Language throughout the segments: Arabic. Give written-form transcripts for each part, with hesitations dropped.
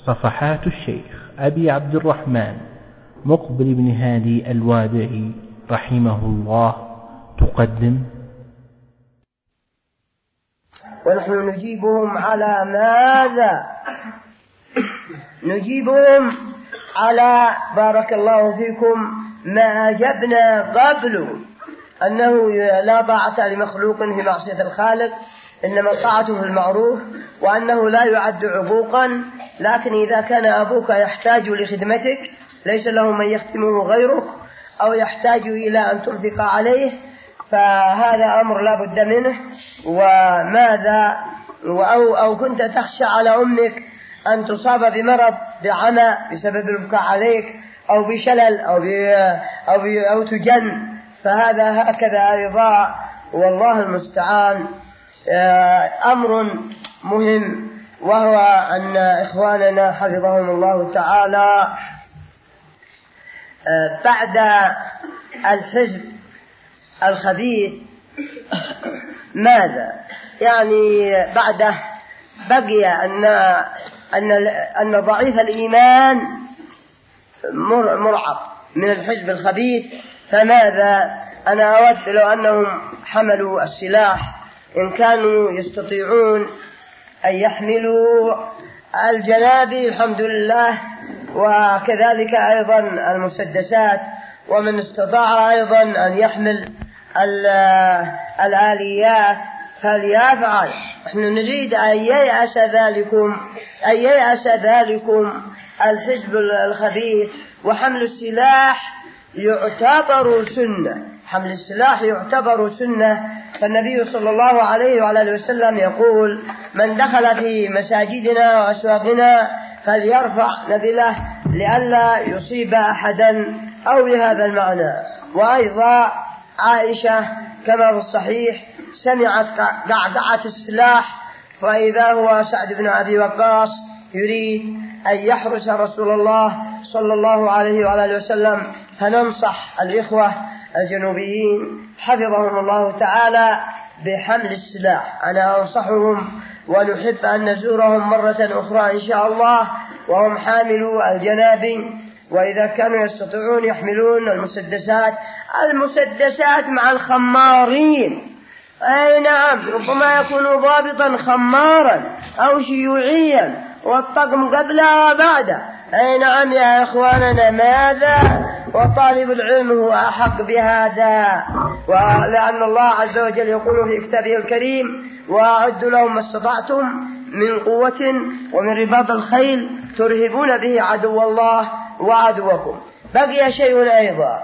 صفحات الشيخ أبي عبد الرحمن مقبل بن هادي الوادعي رحمه الله تقدم. ونحن نجيبهم على ماذا؟ نجيبهم على بارك الله فيكم ما أجبنا قبل، أنه لا طاعة لمخلوق في معصية الخالق، إنما طاعته في المعروف، وأنه لا يعد عقوقا، لكن إذا كان أبوك يحتاج لخدمتك ليس له من يخدمه غيرك، أو يحتاج إلى أن تنفق عليه، فهذا أمر لا بد منه. وماذا أو كنت تخشى على أمك أن تصاب بمرض بعمى بسبب البكاء عليك، أو بشلل أو تجن، فهذا هكذا أيضا، والله المستعان. أمر مهم، وهو أن إخواننا حفظهم الله تعالى بعد الحزب الخبيث ماذا؟ يعني بعده بقي أن ضعيف الإيمان مرعب من الحزب الخبيث، فماذا؟ أنا أود لو أنهم حملوا السلاح، إن كانوا يستطيعون أن يحملوا الجنابي الحمد لله، وكذلك أيضا المسدسات، ومن استطاع أيضا أن يحمل الآليات فليفعل. نحن نريد أن ييأس ذلكم الحزب الخبيث. وحمل السلاح يعتبر سنة، حمل السلاح يعتبر سنة، فالنبي صلى الله عليه وعلى وسلم يقول: من دخل في مساجدنا وأسواقنا فليرفع نبله لئلا يصيب أحدا، أو بهذا المعنى. وأيضا عائشة كما في الصحيح سمعت قعقعة السلاح، فإذا هو سعد بن أبي وقاص يريد أن يحرس رسول الله صلى الله عليه وعلى وسلم، فننصح الإخوة الجنوبيين حفظهم الله تعالى بحمل السلاح. أنا أنصحهم، ونحب أن نزورهم مرة أخرى إن شاء الله وهم حاملوا الجنابي، وإذا كانوا يستطيعون يحملون المسدسات مع الخمارين. أي نعم، ربما يكون ضابطا خمارا أو شيوعيا، والطقم قبله وبعده. أي نعم يا إخواننا، ماذا؟ وطالب العلم هو أحق بهذا، ولأن الله عز وجل يقول في كتابه الكريم: وأعدوا لهم ما استطعتم من قوة ومن رباط الخيل ترهبون به عدو الله وعدوكم. بقي شيء أيضا،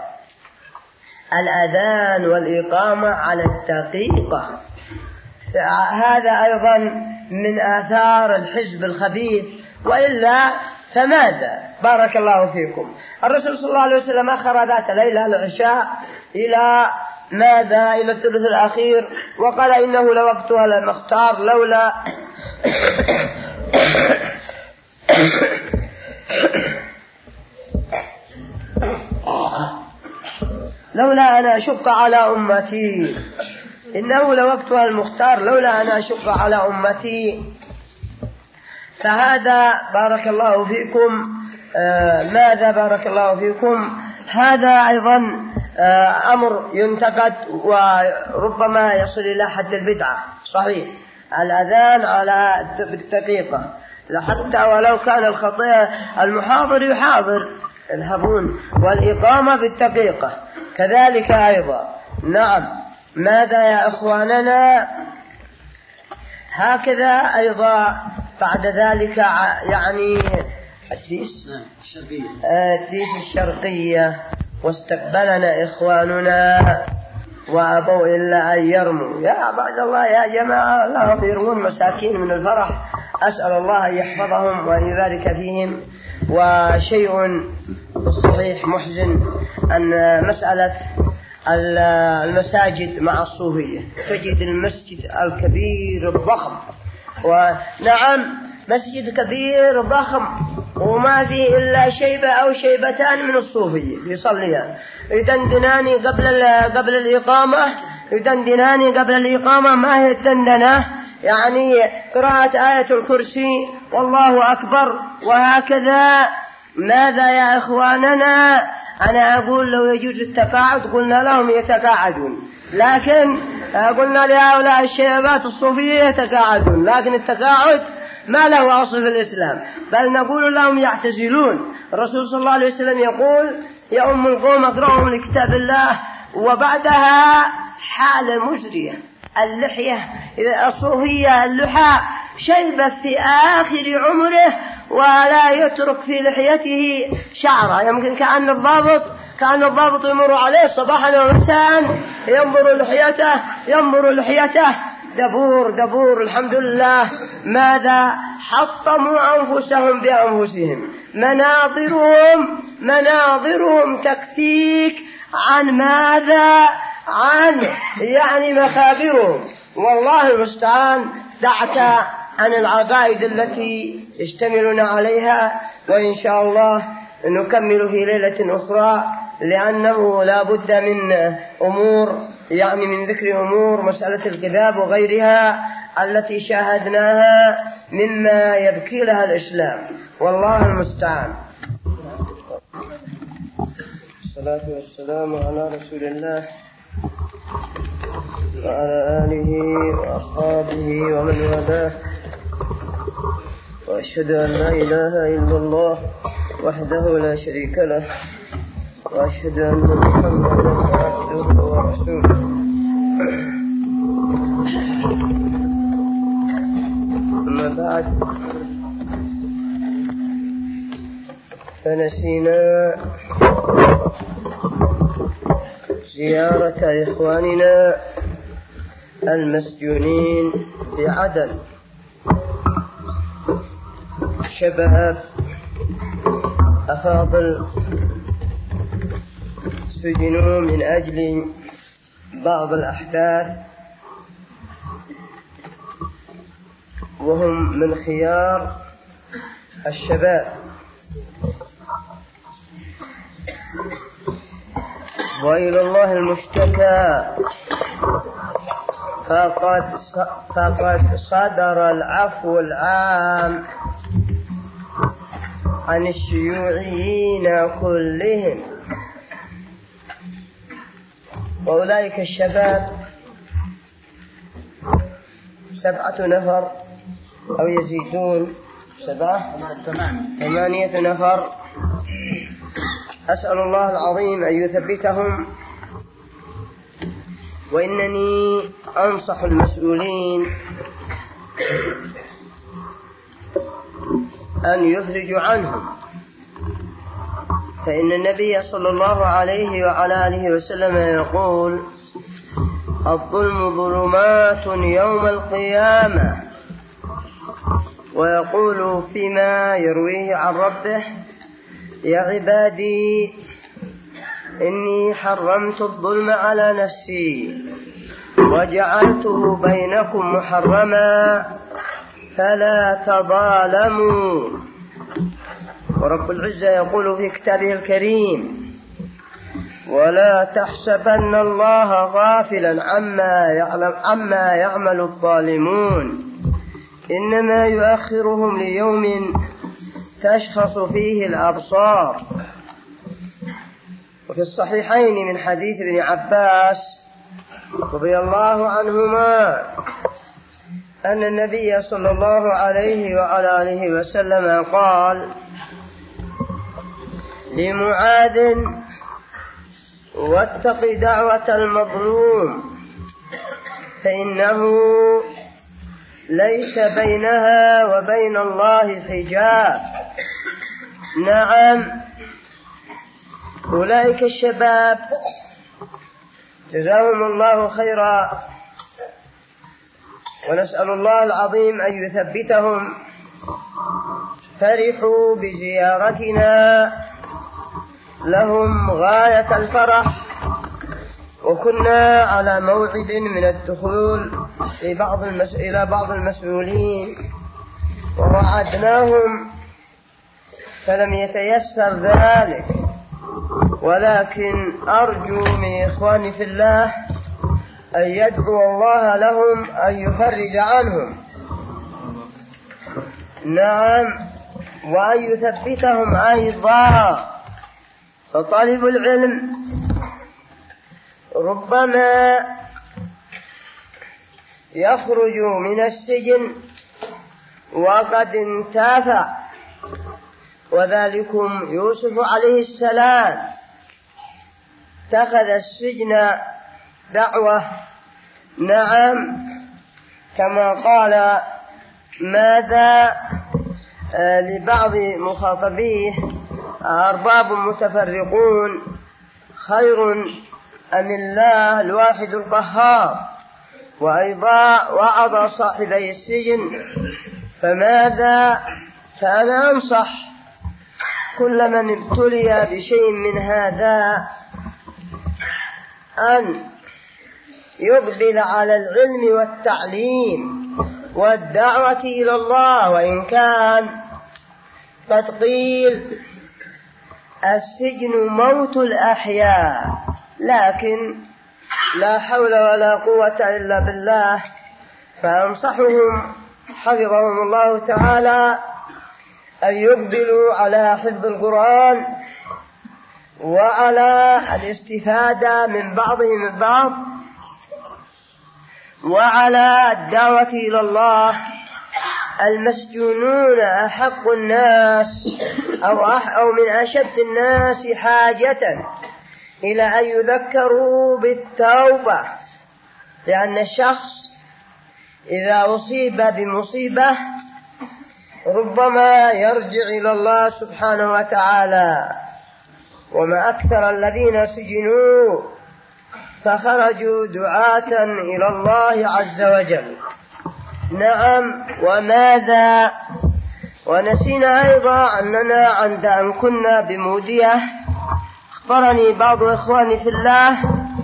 الأذان والإقامة على الدقيقة. هذا أيضا من آثار الحزب الخبيث، وإلا فماذا؟ بارك الله فيكم. الرسول صلى الله عليه وسلم أخر ذات ليلة العشاء إلى ماذا؟ إلى الثلث الأخير، وقال: إنه لوقتها المختار، لولا أن أشق على أمتي، إنه لوقتها المختار لولا أن أشق على أمتي. فهذا بارك الله فيكم ماذا؟ بارك الله فيكم، هذا أيضا أمر ينتقد وربما يصل إلى حد البدعة. صحيح، الأذان على الدقيقة، حتى ولو كان الخطيئة المحاضر يحاضر الهبون، والإقامة بالدقيقة كذلك أيضا. نعم، ماذا يا إخواننا؟ هكذا أيضا بعد ذلك يعني الديس الشرقية، واستقبلنا إخواننا وأبوا إلا أن يرموا. يا عباد الله يا جماعة، الله يرمون مساكين من الفرح، أسأل الله أن يحفظهم وأن يبارك فيهم. وشيء بالصحيح محزن أن مسألة المساجد مع الصوفية، تجد المسجد الكبير الضخم، ونعم مسجد كبير ضخم وما فيه إلا شيبة أو شيبتان من الصوفية يصليان، يدندنان قبل الإقامة، ما هي الدندنة؟ يعني قراءة آية الكرسي والله أكبر. وهكذا ماذا يا إخواننا؟ أنا أقول لو يجوز التقاعد قلنا لهم يتقاعدون، لكن قلنا لهؤلاء الشباب الصوفية يتقاعدون، لكن التقاعد ما له أصل في الإسلام، بل نقول لهم يعتزلون. الرسول صلى الله عليه وسلم يقول يا أم القوم أقرأهم لكتاب الله. وبعدها حالة مزرية، اللحية الصوفية اللحى شيبة في آخر عمره ولا يترك في لحيته شعرة، يمكن كأن الضابط يمر عليه صباحا ومساء ينظر لحيته دبور. الحمد لله. ماذا؟ حطموا أنفسهم بأنفسهم. مناظرهم تكفيك عن ماذا؟ عن مخابرهم. والله المستعان. دعك عن العقائد التي يشتملون عليها، وإن شاء الله نكمل في ليلة أخرى، لأنه لا بد من أمور من ذكر أمور مسألة الكذاب وغيرها التي شاهدناها مما يبكي لها الإسلام. والله المستعان. الصلاة والسلام على رسول الله وعلى آله وأصحابه ومن والاه، وأشهد أن لا إله إلا الله وحده لا شريك له، وأشهد أن محمدا عبده ورسوله. أما بعد، فنسينا زيارة إخواننا المسجونين في عدن، شباب أفاضل سجنوا من أجل بعض الأحداث، وهم من خيار الشباب، وإلى الله المشتكى. فقد صدر العفو العام عن الشيوعيين كلهم، وأولئك الشباب 7 نفر أو يزيدون 8 نفر. أسأل الله العظيم أن يثبتهم، وإنني أنصح المسؤولين أن يفرجوا عنهم، فإن النبي صلى الله عليه وعلى آله وسلم يقول الظلم ظلمات يوم القيامة، ويقول فيما يرويه عن ربه يا عبادي إني حرمت الظلم على نفسي وجعلته بينكم محرما فلا تظالموا. ورب العزة يقول في كتابه الكريم ولا تحسبن الله غافلا عما يعمل الظالمون إنما يؤخرهم ليوم تشخص فيه الأبصار. وفي الصحيحين من حديث ابن عباس رضي الله عنهما أن النبي صلى الله عليه وعلى آله وسلم قال لمعاذ واتق دعوة المظلوم فإنه ليس بينها وبين الله حجاب. نعم، أولئك الشباب جزاهم الله خيرا، ونسأل الله العظيم أن يثبتهم. فرحوا بزيارتنا لهم غاية الفرح، وكنا على موعد من الدخول إلى بعض المسؤولين ووعدناهم فلم يتيسر ذلك، ولكن أرجو من إخواني في الله أن يدعو الله لهم أن يفرج عنهم. نعم، وأن يثبتهم أيضا. فطالب العلم ربما يخرج من السجن وقد انتفع، وذلكم يوسف عليه السلام اتخذ السجن دعوة. نعم، كما قال ماذا لبعض مخاطبيه: أرباب متفرقون خير أم الله الواحد القهار. وأيضا وعظ صاحبي السجن. فماذا كان أنصح كل من ابتلي بشيء من هذا أن يقبل على العلم والتعليم والدعوة إلى الله. وإن كان قد قيل السجن موت الأحياء، لكن لا حول ولا قوة إلا بالله. فأنصحهم حفظهم الله تعالى أن يقبلوا على حفظ القرآن وعلى الاستفادة من بعضهم البعض وعلى الدعوة إلى الله. المسجونون أحق الناس أو من أشد الناس حاجة إلى أن يذكروا بالتوبة، لأن الشخص إذا أصيب بمصيبة ربما يرجع إلى الله سبحانه وتعالى. وما أكثر الذين سجنوا فخرجوا دعاة إلى الله عز وجل. نعم، وماذا ونسينا أيضا أننا عند أن كنا بمودية أخبرني بعض إخواني في الله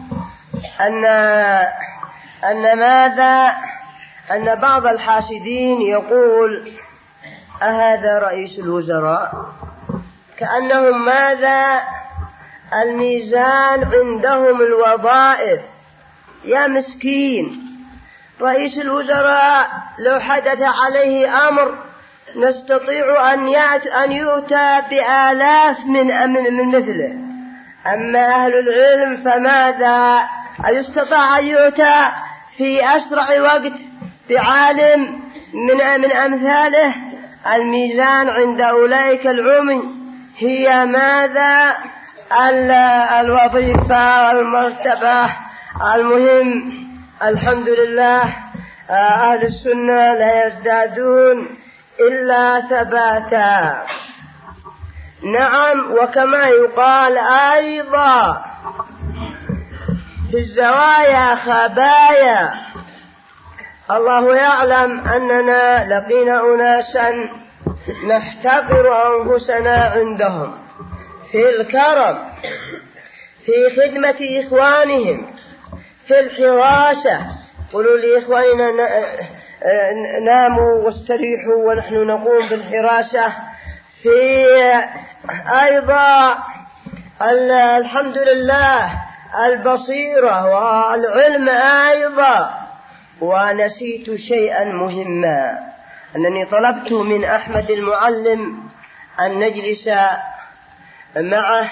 أن بعض الحاسدين يقول: أهذا رئيس الوزراء؟ كأنهم ماذا الميزان عندهم الوظائف. يا مسكين، رئيس الوزراء لو حدث عليه أمر نستطيع أن يؤتى بآلاف من مثله. أما أهل العلم فماذا يستطيع أن يؤتى في أسرع وقت بعالم من أمثاله؟ الميزان عند أولئك العمي هي ماذا؟ الوظيفة والمرتبة. المهم الحمد لله أهل السنة لا يزدادون إلا ثباتا. نعم، وكما يقال أيضا في الزوايا خبايا. الله يعلم أننا لقينا أناسا نحتقر أنفسنا عندهم في الكرم، في خدمة إخوانهم، في الحراسة. قولوا لإخواننا ناموا واستريحوا ونحن نقوم بالحراسة. في أيضا الحمد لله البصيرة والعلم أيضا. ونسيت شيئا مهما، أنني طلبت من أحمد المعلم أن نجلس معه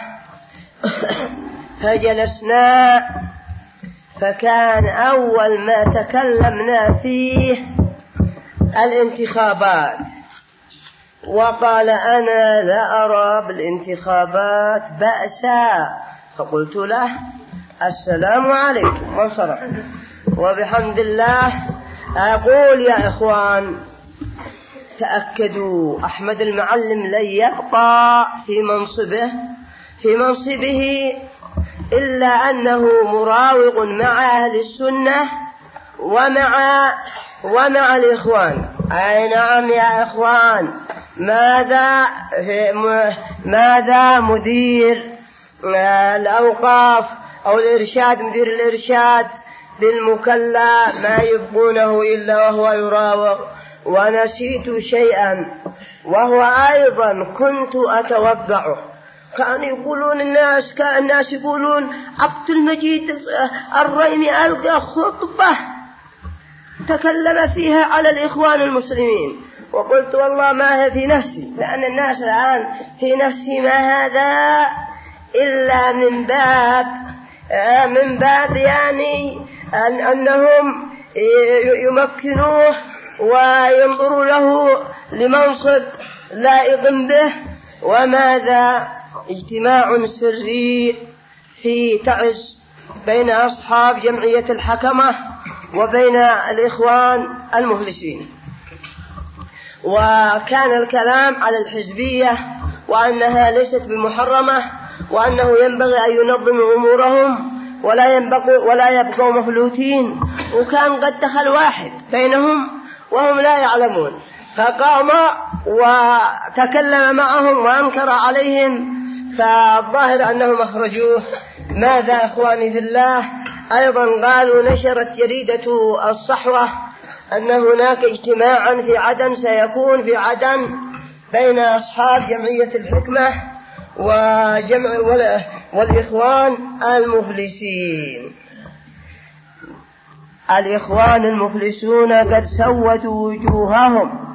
فجلسنا، فكان أول ما تكلمنا فيه الانتخابات، وقال: أنا لا أرى بالانتخابات بأسا. فقلت له: السلام عليكم، وانصرف. وبحمد الله أقول يا إخوان تأكدوا، أحمد المعلم لن يبقى في منصبه إلا أنه مراوغ مع أهل السنة ومع الإخوان. أي نعم يا إخوان. ماذا مدير الأوقاف أو الإرشاد، مدير الإرشاد بالمكلا ما يبقونه إلا وهو يراوغ. ونسيت شيئا وهو أيضا كنت أتوقعه. كانوا يقولون الناس يقولون عبد المجيد الريمي ألقى خطبة تكلم فيها على الإخوان المسلمين، وقلت والله ما هي في نفسي، لأن الناس الآن في نفسي ما هذا إلا من باب يعني أنهم يمكنوه وينظروا له لمنصب لائق به. وماذا؟ اجتماع سري في تعز بين أصحاب جمعية الحكمة وبين الإخوان المفلسين، وكان الكلام على الحزبية وأنها ليست بمحرمة، وأنه ينبغي أن ينظموا أمورهم ولا يبقوا مفلوتين. وكان قد دخل واحد بينهم وهم لا يعلمون، فقام وتكلم معهم وأنكر عليهم، فالظاهر أنهم أخرجوه. ماذا إخواني في الله؟ أيضا قالوا نشرت جريدة الصحوة أن هناك اجتماعا في عدن سيكون في عدن بين أصحاب جمعية الحكمة والإخوان المفلسين. الإخوان المفلسون قد سودوا وجوههم،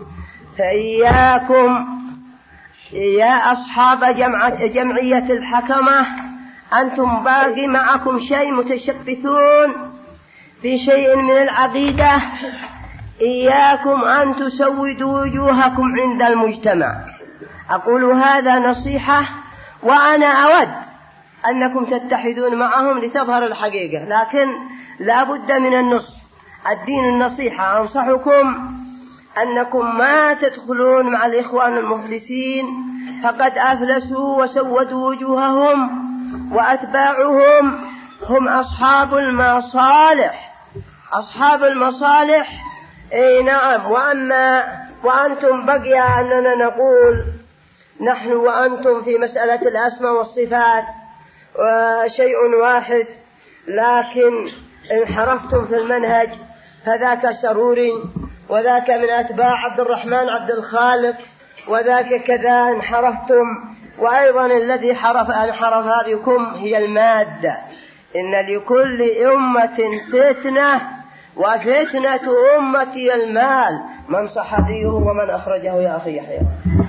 فإياكم يا أصحاب جمعية الحكمة، أنتم باقي معكم شيء متشبثون في شيء من العقيدة، إياكم أن تسودوا وجوهكم عند المجتمع. أقول هذا نصيحة، وأنا أود أنكم تتحدون معهم لتظهر الحقيقة، لكن لا بد من النصح. الدين النصيحة. أنصحكم أنكم ما تدخلون مع الإخوان المفلسين، فقد أفلسوا وسودوا وجوههم، وأتباعهم هم أصحاب المصالح. أي نعم. وأنتم بقي أننا نقول نحن وأنتم في مسألة الأسماء والصفات شيء واحد، لكن انحرفتم في المنهج، فذاك سروري وذاك من أتباع عبد الرحمن عبد الخالق، وذاك كذا انحرفتم. وأيضا الذي انحرف بكم هي المادة. إن لكل أمة فتنة، وفتنة أمتي المال. من صحابيه ومن أخرجه يا أخي يحيى؟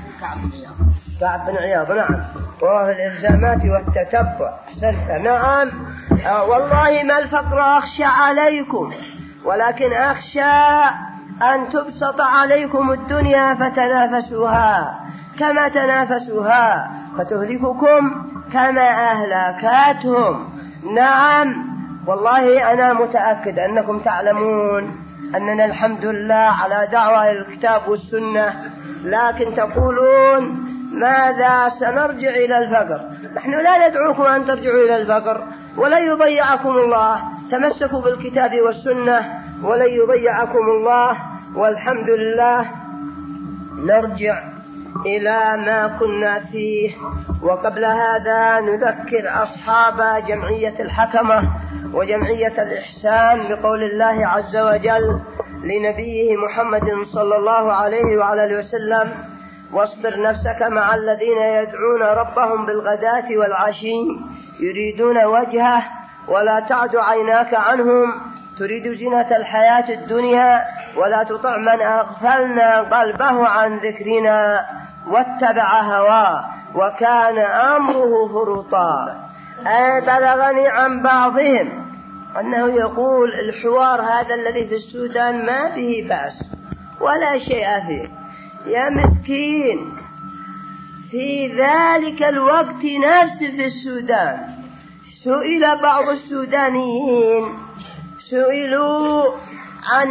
كعب بن عياض. نعم. وهو الإلزامات والتتبع. أحسنت. نعم. والله ما الفقر أخشى عليكم، ولكن أخشى أن تبسط عليكم الدنيا فتنافسوها كما تنافسوها، فتهلككم كما أهلكتهم. نعم. والله أنا متأكد أنكم تعلمون أننا الحمد لله على دعوة الكتاب والسنة، لكن تقولون ماذا سنرجع إلى الفقر. نحن لا ندعوكم أن ترجعوا إلى الفقر، ولن يضيعكم الله. تمسكوا بالكتاب والسنة ولن يضيعكم الله، والحمد لله. نرجع إلى ما كنا فيه. وقبل هذا نذكر أصحاب جمعية الحكمة وجمعية الإحسان بقول الله عز وجل لنبيه محمد صلى الله عليه وعلى آله وسلم: واصبر نفسك مع الذين يدعون ربهم بالغداة والعشي يريدون وجهه ولا تعد عيناك عنهم تريد زينة الحياة الدنيا ولا تطع من أغفلنا قلبه عن ذكرنا واتبع هواه وكان أمره فرطا. بلغني عن بعضهم أنه يقول الحوار هذا الذي في السودان ما به بأس ولا شيء فيه. يا مسكين، في ذلك الوقت نفسه في السودان سئل بعض السودانيين، سئلوا عن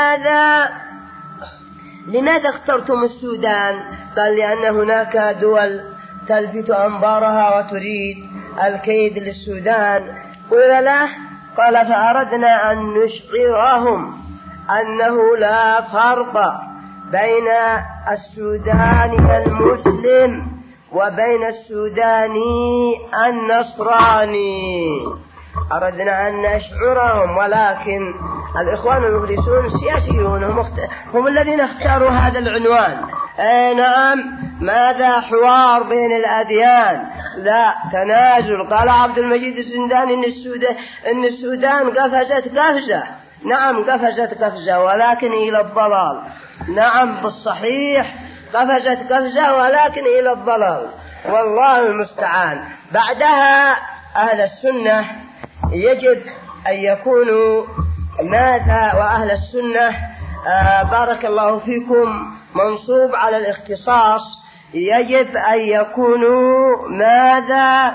لماذا اخترتم السودان؟ قال لأن هناك دول تلفت أنظارها وتريد الكيد للسودان. قيل له، قال فأردنا أن نشعرهم أنه لا فرق بين السوداني المسلم وبين السوداني النصراني. أردنا أن نشعرهم، ولكن الإخوان المفلسون سياسيون هم الذين اختاروا هذا العنوان. نعم. ماذا حوار بين الأديان؟ لا، تنازل. قال عبد المجيد الزنداني إن السودان قفزت قفزة. نعم قفزت قفزة ولكن إلى الضلال. نعم بالصحيح قفزت قفزة ولكن إلى الضلال، والله المستعان. بعدها أهل السنة يجب أن يكونوا ماذا؟ وأهل السنة بارك الله فيكم منصوب على الاختصاص، يجب أن يكونوا ماذا؟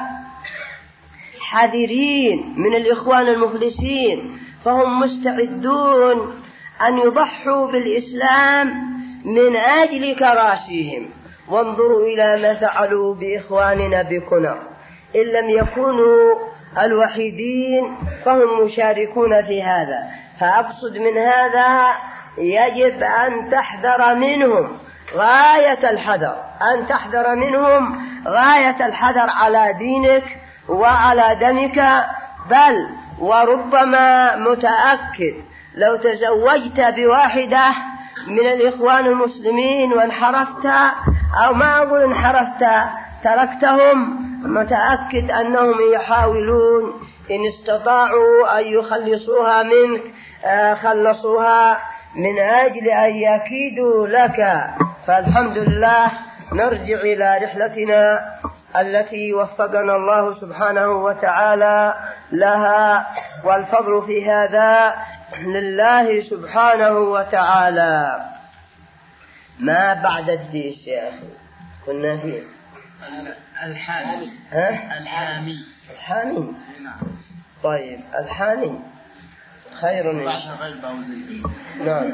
حذرين من الإخوان المفلسين، فهم مستعدون أن يضحوا بالإسلام من أجل كراسيهم. وانظروا إلى ما فعلوا بإخواننا بكنر، إن لم يكونوا الوحيدين فهم مشاركون في هذا. فأقصد من هذا يجب أن تحذر منهم غاية الحذر، أن تحذر منهم غاية الحذر على دينك وعلى دمك. بل وربما متأكد لو تزوجت بواحدة من الإخوان المسلمين وانحرفت، أو ما أقول انحرفت، تركتهم، متأكد أنهم يحاولون إن استطاعوا أن يخلصوها منك خلصوها من أجل أن يكيدوا لك. فالحمد لله نرجع إلى رحلتنا التي وفقنا الله سبحانه وتعالى لها، والفضل في هذا لله سبحانه وتعالى. ما بعد الديس يا أخي كنا فيه؟ الحامي. الحامي. الحامي. طيب الحامي خير. نعم.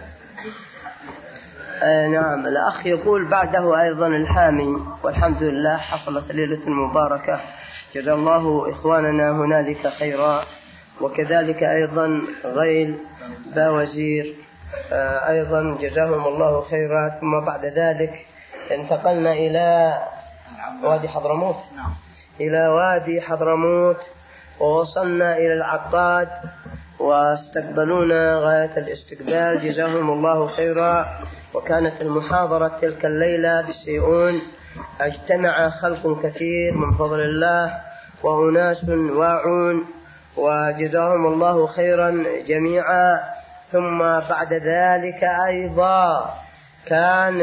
نعم الأخ يقول بعده أيضا الحامي. والحمد لله حصلت ليلة مباركة، جزا الله إخواننا هنالك خيرا، وكذلك أيضا غيل باوزير أيضا جزاهم الله خيرا. ثم بعد ذلك انتقلنا إلى وادي حضرموت، إلى وادي حضرموت، ووصلنا إلى العقاد واستقبلونا غاية الاستقبال جزاهم الله خيرا. وكانت المحاضرة تلك الليلة بسيئون، اجتمع خلق كثير من فضل الله وأناس واعون، وجزاهم الله خيرا جميعا. ثم بعد ذلك أيضا كان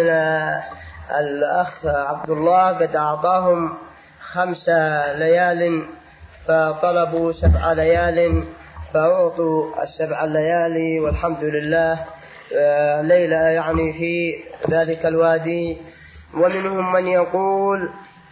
الأخ عبد الله قد أعطاهم 5 ليال، فطلبوا 7 ليال فأعطوا 7 ليالي، والحمد لله ليلة يعني في ذلك الوادي. ومنهم من يقول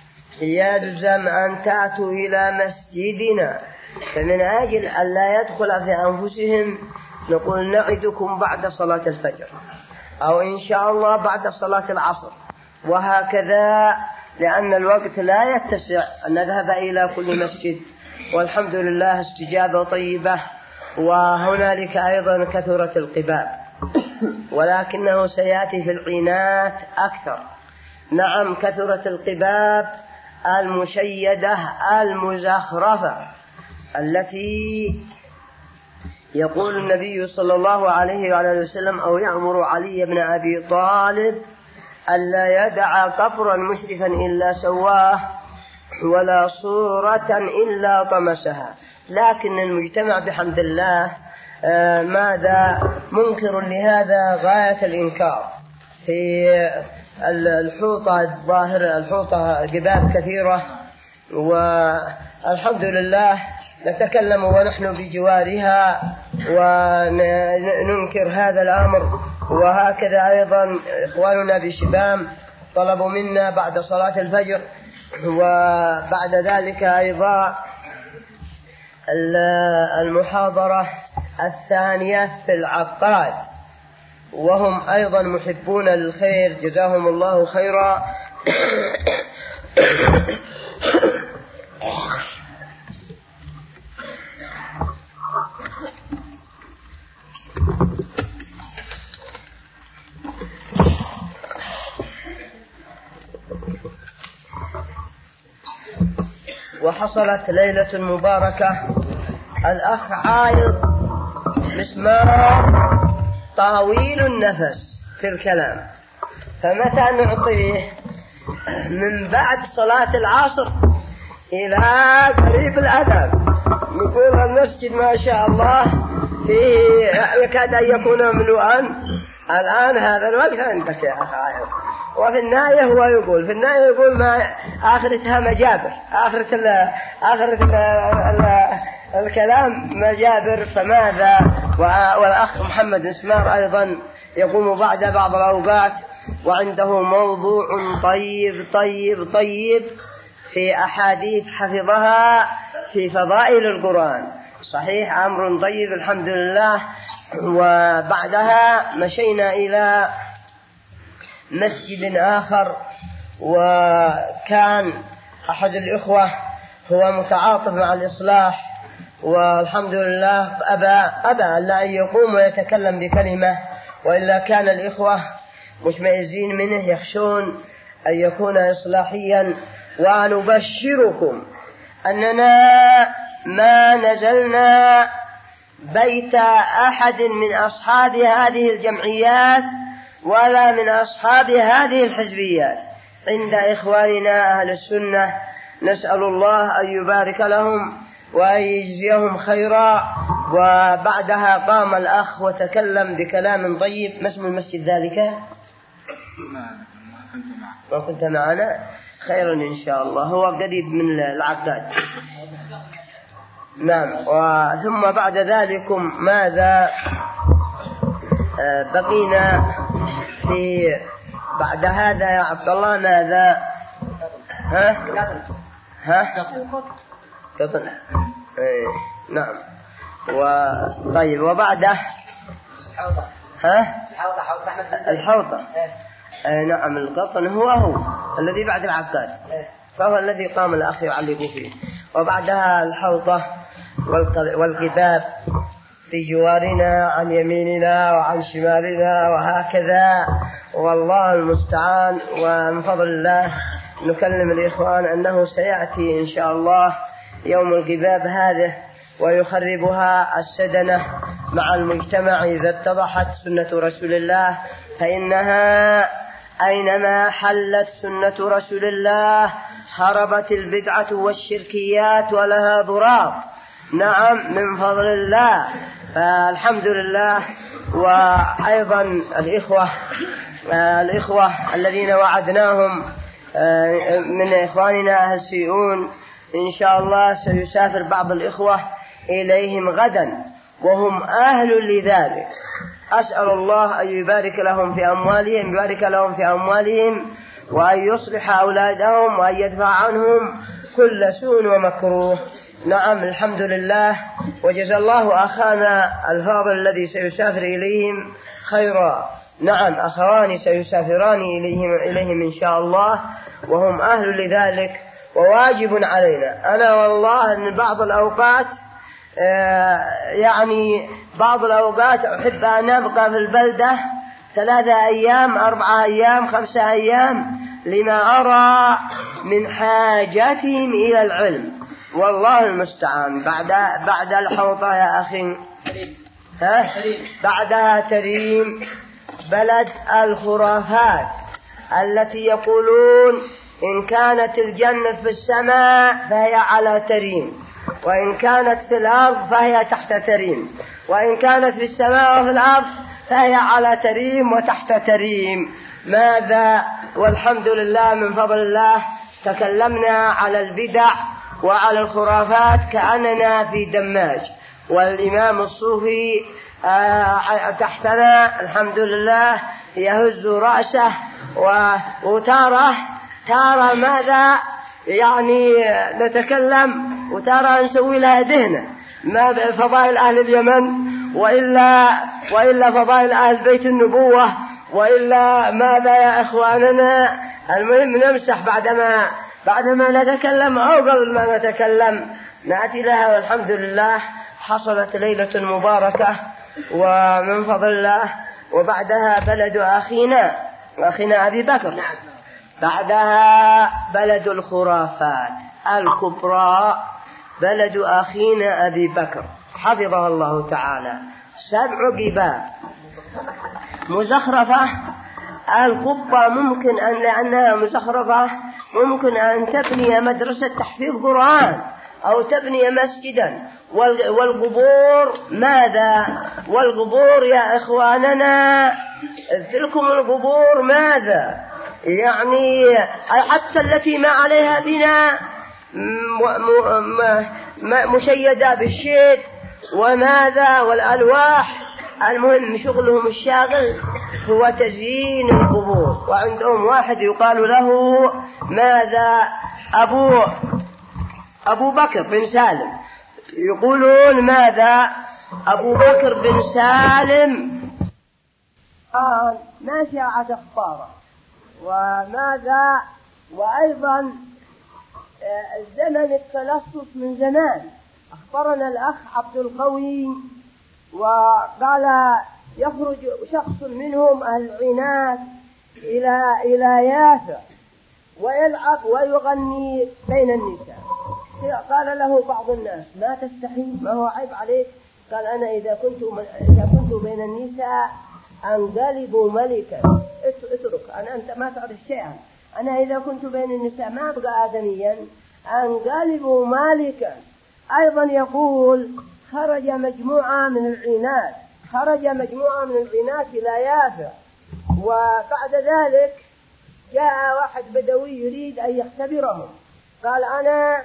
يلزم أن تأتوا إلى مسجدنا، فمن أجل أن لا يدخل في أنفسهم نقول نعدكم بعد صلاة الفجر، أو إن شاء الله بعد صلاة العصر، وهكذا، لأن الوقت لا يتسع أن نذهب إلى كل مسجد. والحمد لله استجابة طيبة. وهنالك أيضا كثرة القباب، ولكنه سيأتي في العينات أكثر. نعم كثرة القباب المشيدة المزخرفة التي يقول النبي صلى الله عليه وعلى وسلم أو يأمر علي بن أبي طالب ألا يدع قبرا مشرفا إلا سواه ولا صورة إلا طمسها. لكن المجتمع بحمد الله ماذا منكر لهذا غاية الإنكار. في الحوطة الظاهر الحوطة قباب كثيرة، والحمد لله نتكلم ونحن بجوارها وننكر هذا الأمر. وهكذا أيضا إخواننا بشبام طلبوا منا بعد صلاة الفجر، وبعد ذلك أيضا المحاضرة الثانية في العقاد، وهم أيضا محبون للخير جزاهم الله خيرا. وحصلت ليلة مباركة. الأخ عايض مسمار طويل النفس في الكلام، فمتى نعطيه؟ من بعد صلاة العصر إلى قريب الأذان. نقول المسجد ما شاء الله فيه يكاد أن يكون مملوءا الآن هذا الوقت عندك يا أخي. وفي النهاية هو يقول في النهاية يقول ما آخرتها مجابر، آخرة الكلام مجابر. فماذا؟ والأخ محمد اسمار أيضا يقوم بعد بعض الأوقات وعنده موضوع طيب طيب طيب في أحاديث حفظها في فضائل القرآن. صحيح أمر طيب الحمد لله. وبعدها مشينا إلى مسجد آخر، وكان أحد الإخوة هو متعاطف مع الإصلاح، والحمد لله أبى لا أن يقوم ويتكلم بكلمة، وإلا كان الإخوة مشمئزين منه يخشون أن يكون إصلاحيا. ونبشركم أننا ما نزلنا بيت أحد من أصحاب هذه الجمعيات ولا من أصحاب هذه الحزبيات عند إخواننا أهل السنة. نسأل الله أن يبارك لهم وأن يجزيهم خيرا. وبعدها قام الأخ وتكلم بكلام طيب. ما اسم المسجد ذلك؟ ما كنت معنا. خيرا إن شاء الله، هو قريب من العقاد. نعم. ثم بعد ذلك ماذا بقينا في بعد هذا يا عبد الله؟ ماذا؟ قطن. نعم. طيب وبعده الحوضة. نعم. القطن هو الذي بعد العقاد، فهو الذي قام الأخ يعلق فيه. وبعدها الحوضة والكتاب في جوارنا عن يميننا وعن شمالنا وهكذا، والله المستعان. ومن فضل الله نكلم الإخوان أنه سيأتي إن شاء الله يوم القباب هذا ويخربها السدنة مع المجتمع إذا اتضحت سنة رسول الله، فإنها أينما حلت سنة رسول الله هربت البدعة والشركيات ولها ضراب. نعم من فضل الله. فالحمد لله. وأيضا الإخوة الذين وعدناهم من إخواننا أهل سيئون إن شاء الله سيسافر بعض الإخوة إليهم غدا وهم أهل لذلك. أسأل الله أن يبارك لهم في أموالهم وأن يصلح أولادهم وأن يدفع عنهم كل سوء ومكروه. نعم الحمد لله. وجزا الله أخانا الفاضل الذي سيسافر إليهم خيرا. نعم أخواني سيسافران إليهم إن شاء الله وهم أهل لذلك، وواجب علينا. أنا والله أن بعض الأوقات أحب أن أبقى في البلدة 3 أيام 4 أيام 5 أيام لما أرى من حاجتهم إلى العلم، والله المستعان. بعد الحوطة يا أخي بعدها تريم، بلد الخرافات التي يقولون إن كانت الجنة في السماء فهي على تريم، وإن كانت في الأرض فهي تحت تريم، وإن كانت في السماء وفي الأرض فهي على تريم وتحت تريم. ماذا؟ والحمد لله من فضل الله تكلمنا على البدع وعلى الخرافات كأننا في دماج، والإمام الصوفي تحتنا الحمد لله يهز رأسه وتارة ماذا نتكلم وتارة نسوي لها دهنة، ما فضائل أهل اليمن وإلا فضائل أهل بيت النبوة وإلا ماذا يا إخواننا. المهم نمسح بعدما نتكلم أو قبل ما نتكلم نأتي لها. والحمد لله حصلت ليلة مباركة ومن فضل الله. وبعدها بلد أخينا أبي بكر، بعدها بلد الخرافات الكبرى بلد أخينا أبي بكر حفظه الله تعالى. 7 قباب مزخرفة. القبة ممكن لأنها مزخرفة ممكن أن تبني مدرسة تحفيظ قرآن أو تبني مسجدا. والقبور ماذا؟ والقبور يا إخواننا تلكم القبور ماذا؟ يعني حتى التي ما عليها بنا مشيدة بالشيد وماذا والألواح. المهم شغلهم الشاغل هو تزيين القبور. وعندهم واحد يقال له ماذا أبو بكر بن سالم، يقولون ماذا أبو بكر بن سالم ما شاعت أخباره. وماذا وأيضا الزمن التلصص من زمان. أخبرنا الأخ عبد القوي وقال يخرج شخص منهم أهل العناد إلى يافا ويلعب ويغني بين النساء. قال له بعض الناس ما تستحي؟ ما هو عيب عليك؟ قال أنا إذا كنت بين النساء أنقلب ملكا. اترك أنت ما تعرف شيئا. أنا إذا كنت بين النساء ما أبقى آدميا، أنقلب مالكا. أيضا يقول خرج مجموعة من العناد إلى يافا، وبعد ذلك جاء واحد بدوي يريد أن يختبرهم. قال أنا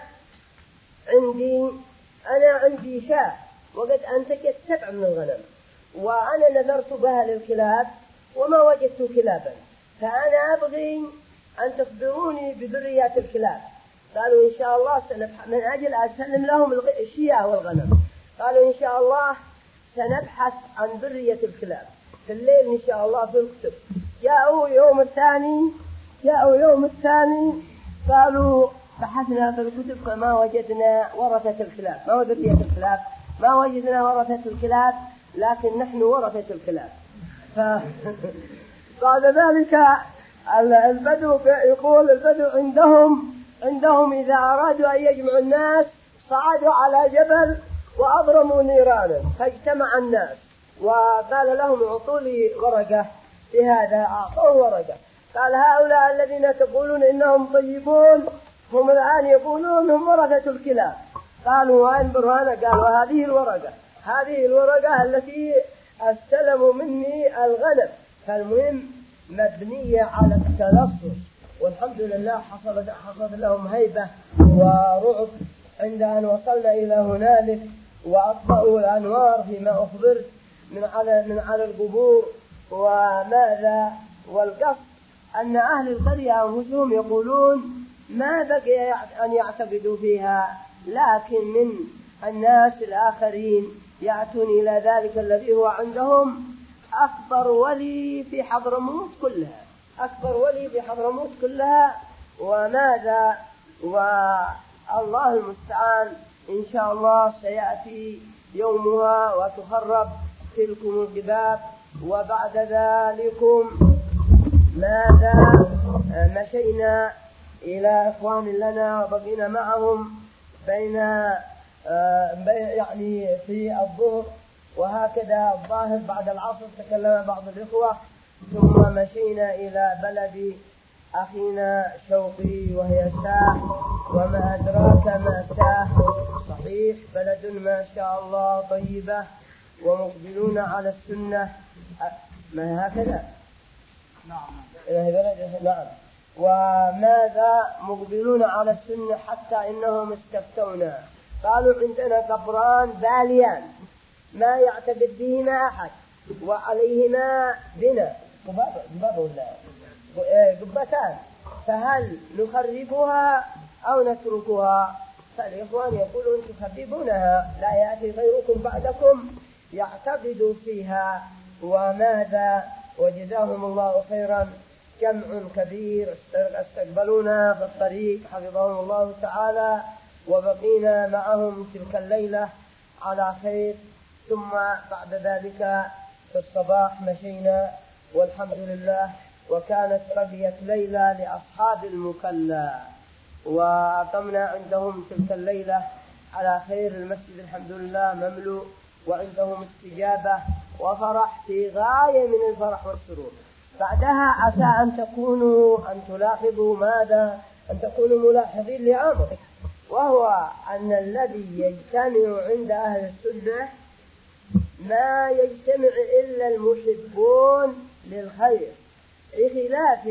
عندي شاة وقد أنتجت 7 من الغنم، وأنا نذرت بها للكلاب وما وجدت كلابا، فأنا أبغي أن تخبروني بذريات الكلاب. قالوا إن شاء الله سنبحث من أجل أسلم لهم الشياه والغنم. قالوا إن شاء الله سنبحث عن ذرية الكلاب في الليل إن شاء الله في الكتب. جاءوا يوم الثاني قالوا بحثنا في الكتب فما وجدنا ورثة الكلاب، ما ذرية الكلاب، ما وجدنا ورثة الكلاب، لكن نحن ورثة الكلاب. بعد ذلك البدو يقول البدو عندهم إذا أرادوا أن يجمعوا الناس صعدوا على جبل وأضرموا نيرانا فاجتمع الناس، وقال لهم اعطوا لي ورقة بهذا. أعطوه ورقة. قال هؤلاء الذين تقولون إنهم طيبون هم الآن يقولون هم ورثة الكلاب. قالوا وين برهانة؟ قالوا هذه الورقة التي استلموا مني الغنم. فالمهم مبنية على التلصص، والحمد لله حصلت لهم هيبة ورعب عند أن وصلنا إلى هنالك، وأطفأوا الأنوار فيما أخبرت من على القبور. وماذا والقصد أن أهل القرية أنفسهم يقولون ما بقي أن يعتقدوا فيها، لكن من الناس الآخرين يأتون إلى ذلك الذي هو عندهم أكبر ولي في حضرموت كلها. وماذا والله المستعان. إن شاء الله سيأتي يومها وتخرب تلكم الجباب. وبعد ذلكم ماذا مشينا إلى إخوان لنا وبقينا معهم يعني في الظهر، وهكذا الظاهر بعد العصر تكلم بعض الإخوة، ثم مشينا إلى بلد أخينا شوقي وهي ساح. وما أدراك ما ساح، صحيح بلد ما شاء الله طيبة ومقبلون على السنة. ما هكذا؟ نعم. وماذا مقبلون على السنة حتى إنهم استفتونا. قالوا عندنا قبران باليان ما يعتقد بهما أحد وعليهما بنا قبتان، فهل نخربها أو نتركها؟ فالإخوان يقولون تخربونها، لا يأتي غيركم بعدكم يعتقد فيها. وماذا وجزاهم الله خيرا، جمع كبير استقبلونا في الطريق حفظهم الله تعالى، وبقينا معهم تلك الليلة على خير. ثم بعد ذلك في الصباح مشينا والحمد لله. وكانت بقيت ليلة لأصحاب المكلا، وأقمنا عندهم تلك الليلة على خير. المسجد الحمد لله مملوء، وعندهم استجابة وفرح في غاية من الفرح والسرور. بعدها عسى أن تلاحظوا ماذا؟ أن تكونوا ملاحظين لأمر، وهو أن الذي يجتمع عند أهل السنة ما يجتمع إلا المحبون للخير، بخلاف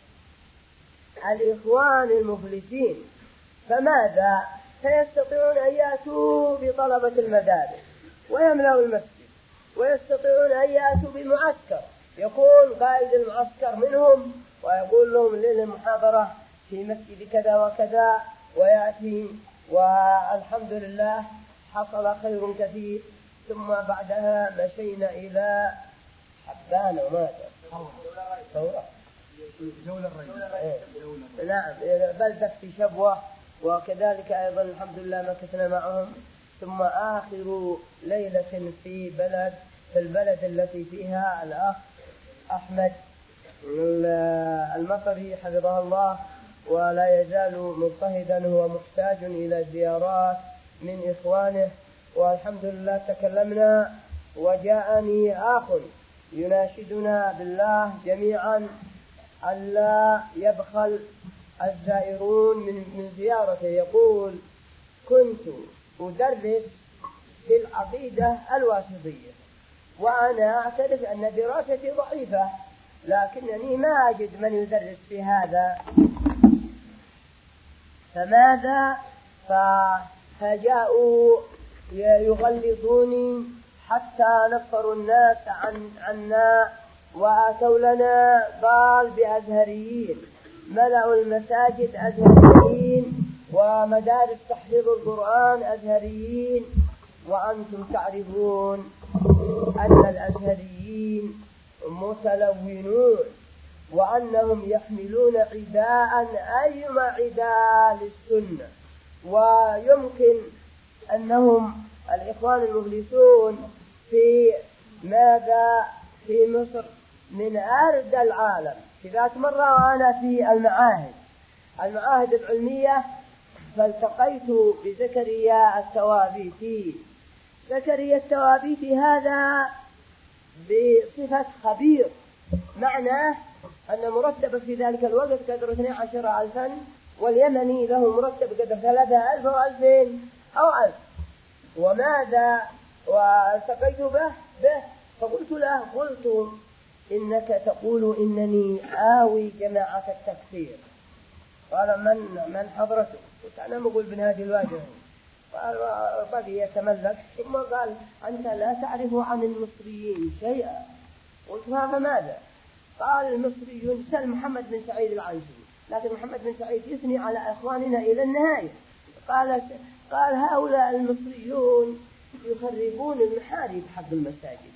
الإخوان المخلصين. فماذا؟ فيستطيعون أن يأتوا بطلبة المدارس ويملأوا المسجد، ويستطيعون أن يأتوا بمعسكر، يكون قائد المعسكر منهم ويقول لهم للمحاضرة في مسجد كذا وكذا، ويأتي والحمد لله حصل خير كثير. ثم بعدها مشينا إلى حبان وماذا؟ ثورة جولة الرئيس. نعم، بلدة في شبوة، وكذلك أيضا الحمد لله مكثنا معهم. ثم آخر ليلة في البلد التي فيها الأخ أحمد المطري حفظه الله، ولا يزال مضطهدا، هو محتاج إلى زيارات من إخوانه. والحمد لله تكلمنا، وجاءني آخ يناشدنا بالله جميعا ألا يبخل الزائرون من زيارته. يقول: كنت أدرس في العقيدة الواسطية، وأنا أعترف أن دراستي ضعيفة، لكنني ما أجد من يدرس في هذا، فماذا؟ فجاءوا يغلظوني حتى نفروا الناس عنا، وآتوا لنا ضال بأزهريين، ملأوا المساجد أزهريين، ومدارس تحفيظ القرآن أزهريين. وأنتم تعرفون أن الأزهريين متلونون، وأنهم يحملون عداء أيما عداء للسنة. ويمكن أنهم الإخوان المخلصون في مصر من أرض العالم. في ذات مرة وأنا في المعاهد العلمية، فالتقيت بزكريا التوابيتي. زكريا التوابيتي هذا بصفة خبير، معناه أن مرتب في ذلك الوقت قدر 12,000، واليمني له مرتب قدر 3,000 أو 2,000 أو 1,000. وماذا؟ والتقيت به فقلت له: قلت إنك تقول إنني آوي جماعة التكفير. قال: من حضرته؟ قلت: أنا مقول بن هادي الواجهي. قال: بقي يتملك، ثم قال: أنت لا تعرف عن المصريين شيئا. قلت: فماذا؟ قال: المصريون سل محمد بن سعيد العنزي، لكن محمد بن سعيد يثني على إخواننا إلى النهاية. قال: هؤلاء المصريون يخربون المحارب حق المساجد،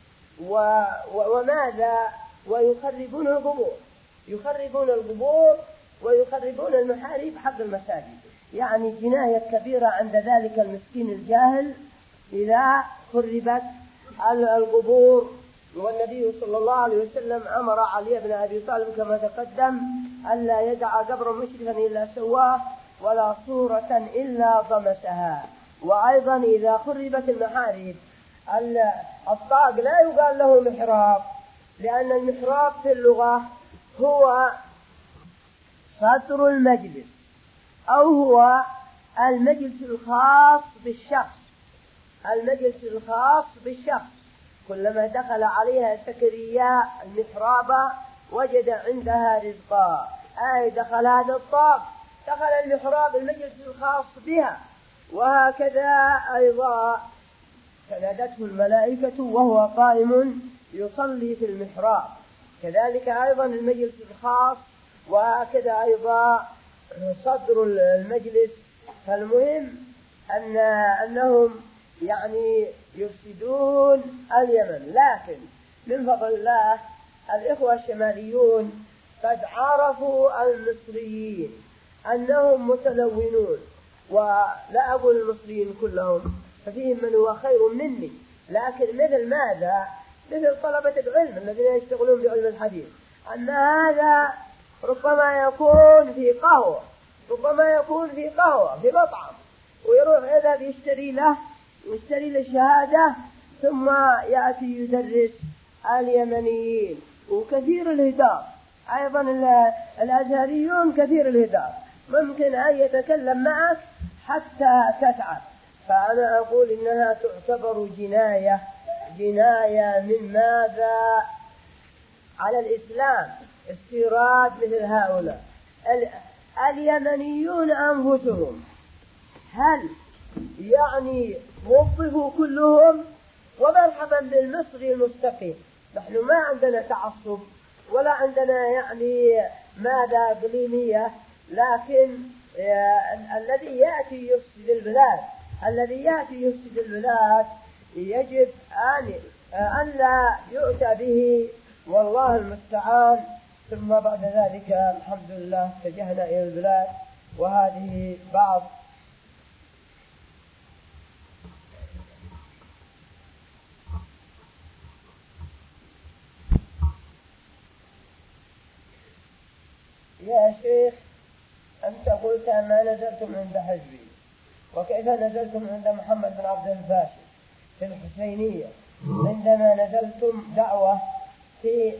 وماذا؟ ويخربون القبور، يخربون القبور ويخربون المحارب حق المساجد. يعني جناية كبيرة عند ذلك المسكين الجاهل إذا خربت القبور. والنبي صلى الله عليه وسلم أمر علي بن أبي طالب كما تقدم ألا يدع قبر مشرفا إلا سواه، ولا صورة إلا ضمسها. وأيضا إذا خربت المحارب، الطاق لا يقال له محراب، لأن المحراب في اللغة هو صدر المجلس، أو هو المجلس الخاص بالشخص. المجلس الخاص بالشخص كلما دخل عليها زكريا المحراب وجد عندها رزقا، دخل هذا الطاق، دخل المحراب المجلس الخاص بها. وهكذا أيضا فنادته الملائكة وهو قائم يصلي في المحراب، كذلك أيضا المجلس الخاص، وهكذا أيضا صدر المجلس. فالمهم أنهم يعني يفسدون اليمن. لكن من فضل الله الإخوة الشماليون قد عرفوا المصريين أنهم متلونون، ولا أقول المصريين كلهم، ففيهم من هو خير مني، لكن مثل ماذا؟ مثل طلبة العلم الذين يشتغلون بعلم الحديث، أن هذا ربما يكون في قهوة، ربما يكون في قهوة في مطعم، ويروح إذا يشتري له الشهادة، ثم يأتي يدرس اليمنيين. وكثير الهدار أيضا، الأزهريون كثير الهدار، ممكن أن يتكلم معك حتى تتعب. فأنا أقول إنها تعتبر جناية من ماذا؟ على الإسلام، استيراد مثل هؤلاء. اليمنيون أنفسهم هل يعني وظفوا كلهم؟ ومرحبا بالمصري المستقيم. نحن ما عندنا تعصب ولا عندنا يعني ماذا أقليمية، لكن الذي يأتي يفسد البلاد يجب أن لا يؤتى به، والله المستعان. ثم بعد ذلك الحمد لله اتجهنا إلى البلاد، وهذه بعض يا شيخ. أنت قلت ما نزلتم عند حزبي، وكيف نزلتم عند محمد بن عبد الفاشل في الحسينية عندما نزلتم دعوة في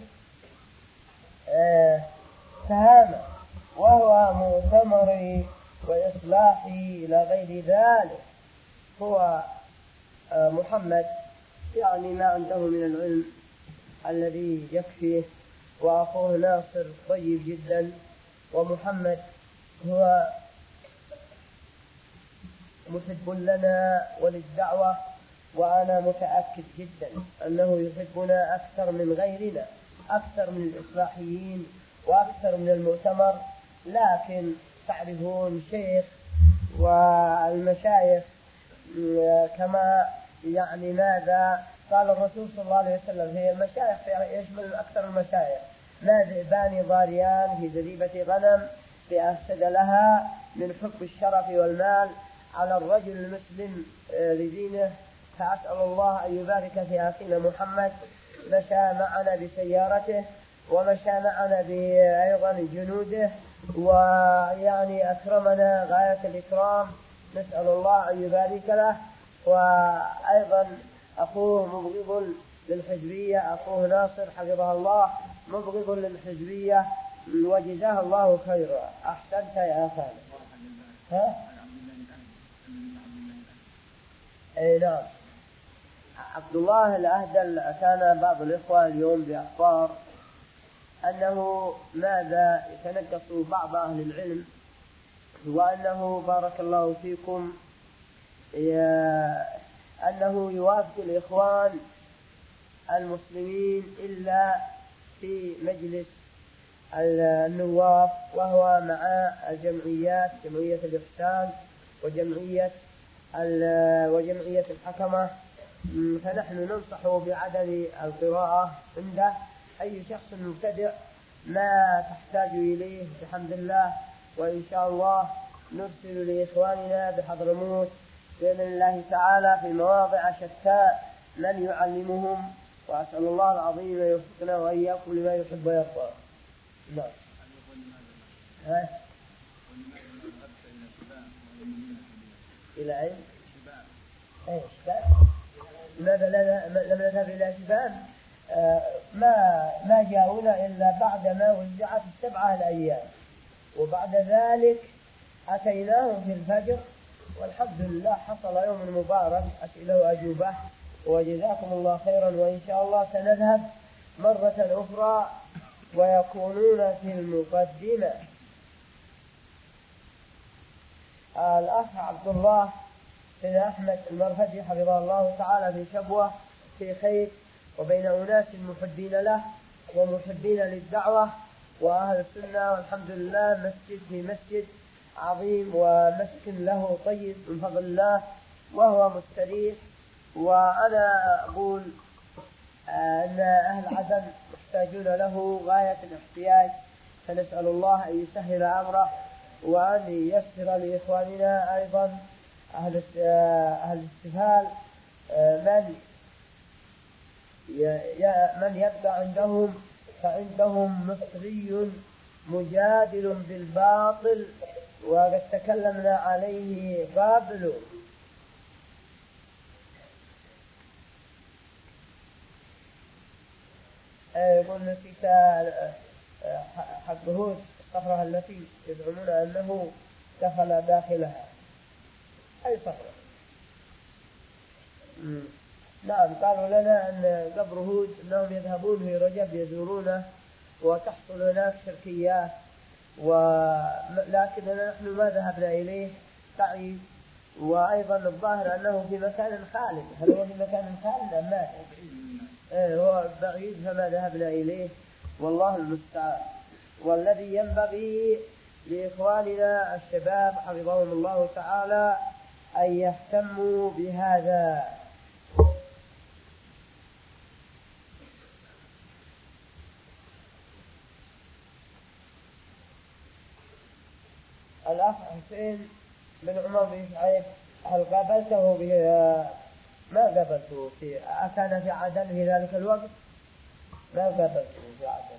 تهامة وهو مؤتمري وإصلاحي إلى غير ذلك؟ هو محمد يعني ما عنده من العلم الذي يكفيه، وأخوه ناصر طيب جدا، ومحمد هو محب لنا وللدعوة، وأنا متأكد جدا أنه يحبنا أكثر من غيرنا، أكثر من الإصلاحيين وأكثر من المؤتمر. لكن تعرفون شيخ والمشايخ كما يعني ماذا قال الرسول صلى الله عليه وسلم، هي المشايخ يشمل أكثر المشايخ ما ذئبان ضاريان في ذريبة غنم بأفسد لها من حب الشرف والمال على الرجل المسلم لدينه. فأسأل الله أن يبارك في أخينا محمد، مشى معنا بسيارته ومشى معنا أيضا جنوده، ويعني أكرمنا غاية الإكرام، نسأل الله أن يبارك له. وأيضا أخوه مبغض للحزبية، أخوه ناصر حفظه الله مبغض للحزبية، وجزاه الله خيرا. أحسنت يا أخي. أي نعم. عبد الله الأهدل كان بعض الإخوة اليوم بأخبار أنه ماذا يتنقص بعض أهل العلم، وأنه بارك الله فيكم أنه يوافق الإخوان المسلمين إلا في مجلس النواب، وهو مع الجمعيات، جمعية الإحسان وجمعية الحكمة. فنحن ننصح بعدم القراءة عنده. أي شخص مبتدع ما تحتاج إليه بحمد الله، وإن شاء الله نرسل لإخواننا بحضرموت بإذن الله تعالى في مواضع شتى من يعلمهم، وأسأل الله العظيم يوفقنا وإياكم لما يحب ويرضى. نعم. إلى أين؟ إيش بقى؟ لماذا لم نذهب إلى شباب؟ ما جاءونا إلا بعد ما وزعت 7 الأيام، وبعد ذلك أتيناهم في الفجر، والحمد لله حصل يوم مبارك، أسئلة وأجوبة، وجزاكم الله خيرا. وإن شاء الله سنذهب مرة أخرى ويكونون في المقدمة. الأخ عبد الله بن أحمد المرهدي حفظه الله تعالى في شبوة في خير، وبين أناس محبين له ومحبين للدعوة وأهل السنة، والحمد لله مسجد في مسجد عظيم ومسكن له طيب من فضل الله، وهو مستريح. وأنا أقول أن أهل عدن يحتاجون له غاية الاحتياج، فنسأل الله أن يسهل أمره وأن ييسر لإخواننا أيضا أهل الاستفال من يبقى عندهم، فعندهم مصري مجادل بالباطل وقد تكلمنا عليه قبل. يقول نسيت حق هود الصخرة التي يزعمون أنه دخل داخلها. أي صخرة. نعم، قالوا لنا أن قبر هود أنهم يذهبون في رجب يزورونه وتحصل هناك شركيات، لكننا نحن ما ذهبنا إليه بعيد، وأيضا الظاهر أنه في مكان خالد. هل هو في مكان خالد أم ماذا؟ هو بعيد فما ذهبنا إليه، والله المستعان. والذي ينبغي لإخواننا الشباب حفظهم الله تعالى أن يهتموا بهذا. الأخ حسين بن عمر بن شعيب، هل قابلته ما قابلته أكان في عدن في ذلك الوقت؟ ما قابلته في عدن.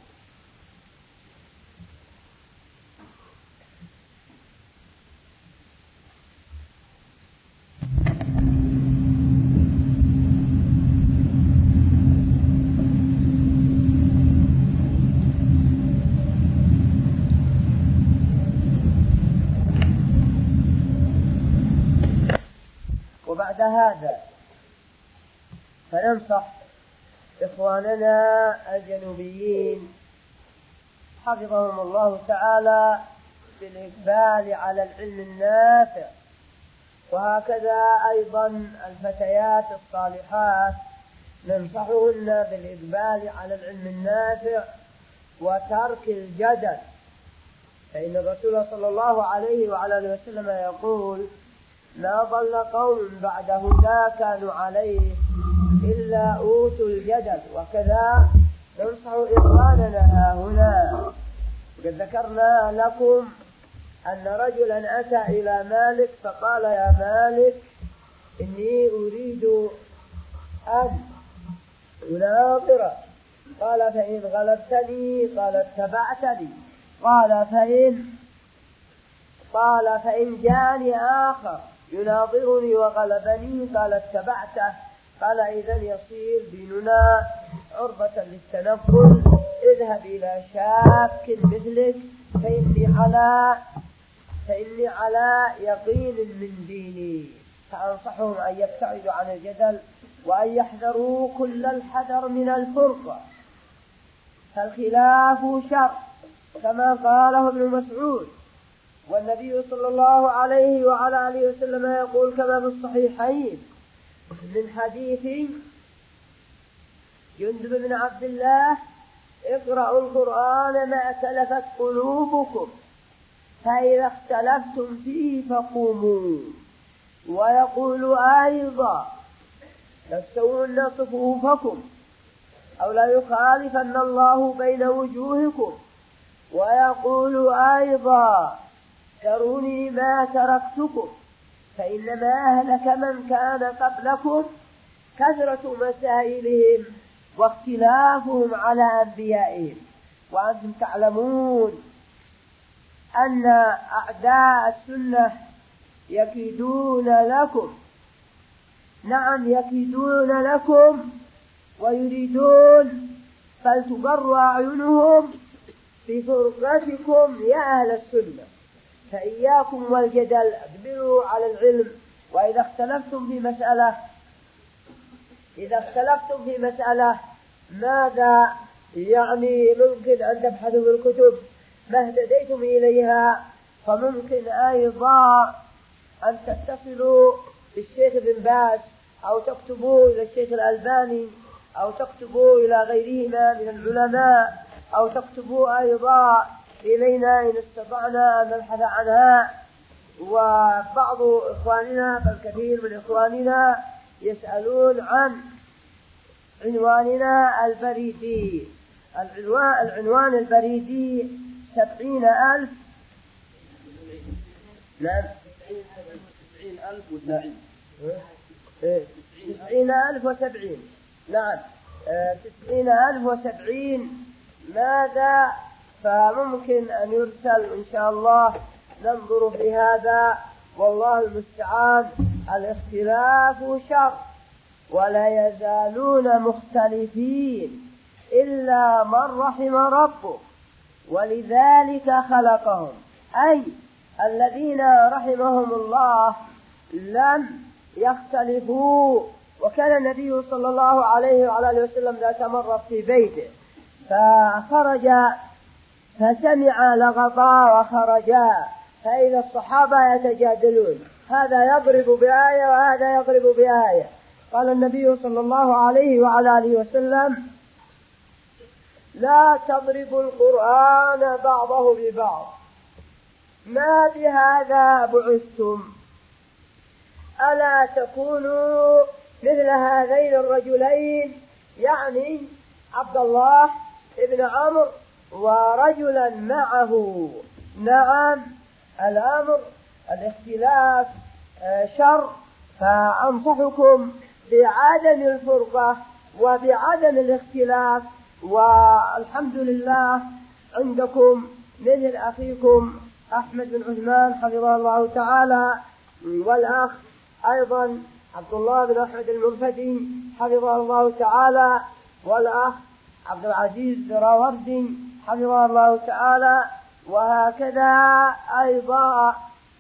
وبعد هذا فننصح إخواننا الجنوبيين حفظهم الله تعالى بالإقبال على العلم النافع، وهكذا أيضا الفتيات الصالحات ننصحهن بالإقبال على العلم النافع وترك الجدل، فإن الرسول صلى الله عليه وعلى آله وسلم يقول: لا ضل قوم بعد هدى كانوا عليه إلا أوتوا الجدل. وكذا ننصح إخواننا هنا. قد ذكرنا لكم أن رجلا أتى إلى مالك فقال: يا مالك، إني أريد أن أناظر. قال: فإن غلبتني. قال: اتبعتني. قال: فإن جاءني آخر يناظرني وغلبني. قال: اتبعته. قال: إذن يصير ديننا عرضة للتنقل. اذهب إلى شاك مثلك فإني على يقين من ديني. فأنصحهم أن يبتعدوا عن الجدل وأن يحذروا كل الحذر من الفرقة، فالخلاف شر كما قاله ابن مسعود. والنبي صلى الله عليه وعلى آله وسلم يقول كما في الصحيحين من حديث جندب بن عبد الله: اقرأوا القرآن ما تلفت قلوبكم، فإذا اختلفتم فيه فقوموا. ويقول أيضا: لا تسوون صفوفكم أو لا يخالفن الله بين وجوهكم. ويقول أيضا: تروني ما تركتكم، فإنما أهلك من كان قبلكم كثرة مسائلهم واختلافهم على أنبيائهم. وأنتم تعلمون أن أعداء السنة يكيدون لكم، نعم يكيدون لكم ويريدون فلتقر أعينهم بفرقتكم يا أهل السنة. فإياكم والجدل، اقبلوا على العلم. وإذا اختلفتم في مسألة ماذا يعني ممكن أن تبحثوا في الكتب ما اهتديتم إليها، فممكن أيضا أن تتصلوا بالشيخ بن باز أو تكتبوا إلى الشيخ الألباني أو تكتبوا إلى غيرهما من العلماء أو تكتبوا أيضا إلينا إن استطعنا أن نبحث عنها. وبعض إخواننا بل كثير من إخواننا يسألون عن عنواننا البريدي. العنوان البريدي 70,000. نعم 90,070. نعم 90,070. ماذا؟ فممكن أن يرسل إن شاء الله، ننظر في هذا والله المستعان. الاختلاف شر ولا يزالون مختلفين إلا من رحم ربه، ولذلك خلقهم، أي الذين رحمهم الله لم يختلفوا. وكان النبي صلى الله عليه وعلى آله وسلم ذات مرة في بيته فخرج فسمع لغطا وخرجا، فإذا الصحابة يتجادلون، هذا يضرب بآية وهذا يضرب بآية. قال النبي صلى الله عليه وعلى آله وسلم: لا تضربوا القرآن بعضه ببعض، ما بهذا بعثتم، ألا تكونوا مثل هذين الرجلين، يعني عبد الله ابن عمرو ورجلا معه. نعم، الأمر الاختلاف شر، فأنصحكم بعدم الفرقة وبعدم الاختلاف. والحمد لله عندكم مثل أخيكم أحمد بن عثمان حفظه الله تعالى، والأخ أيضا عبد الله بن أحمد المرفدي حفظه الله تعالى، والأخ عبد العزيز دراوردي حفظه الله تعالى، وهكذا أيضا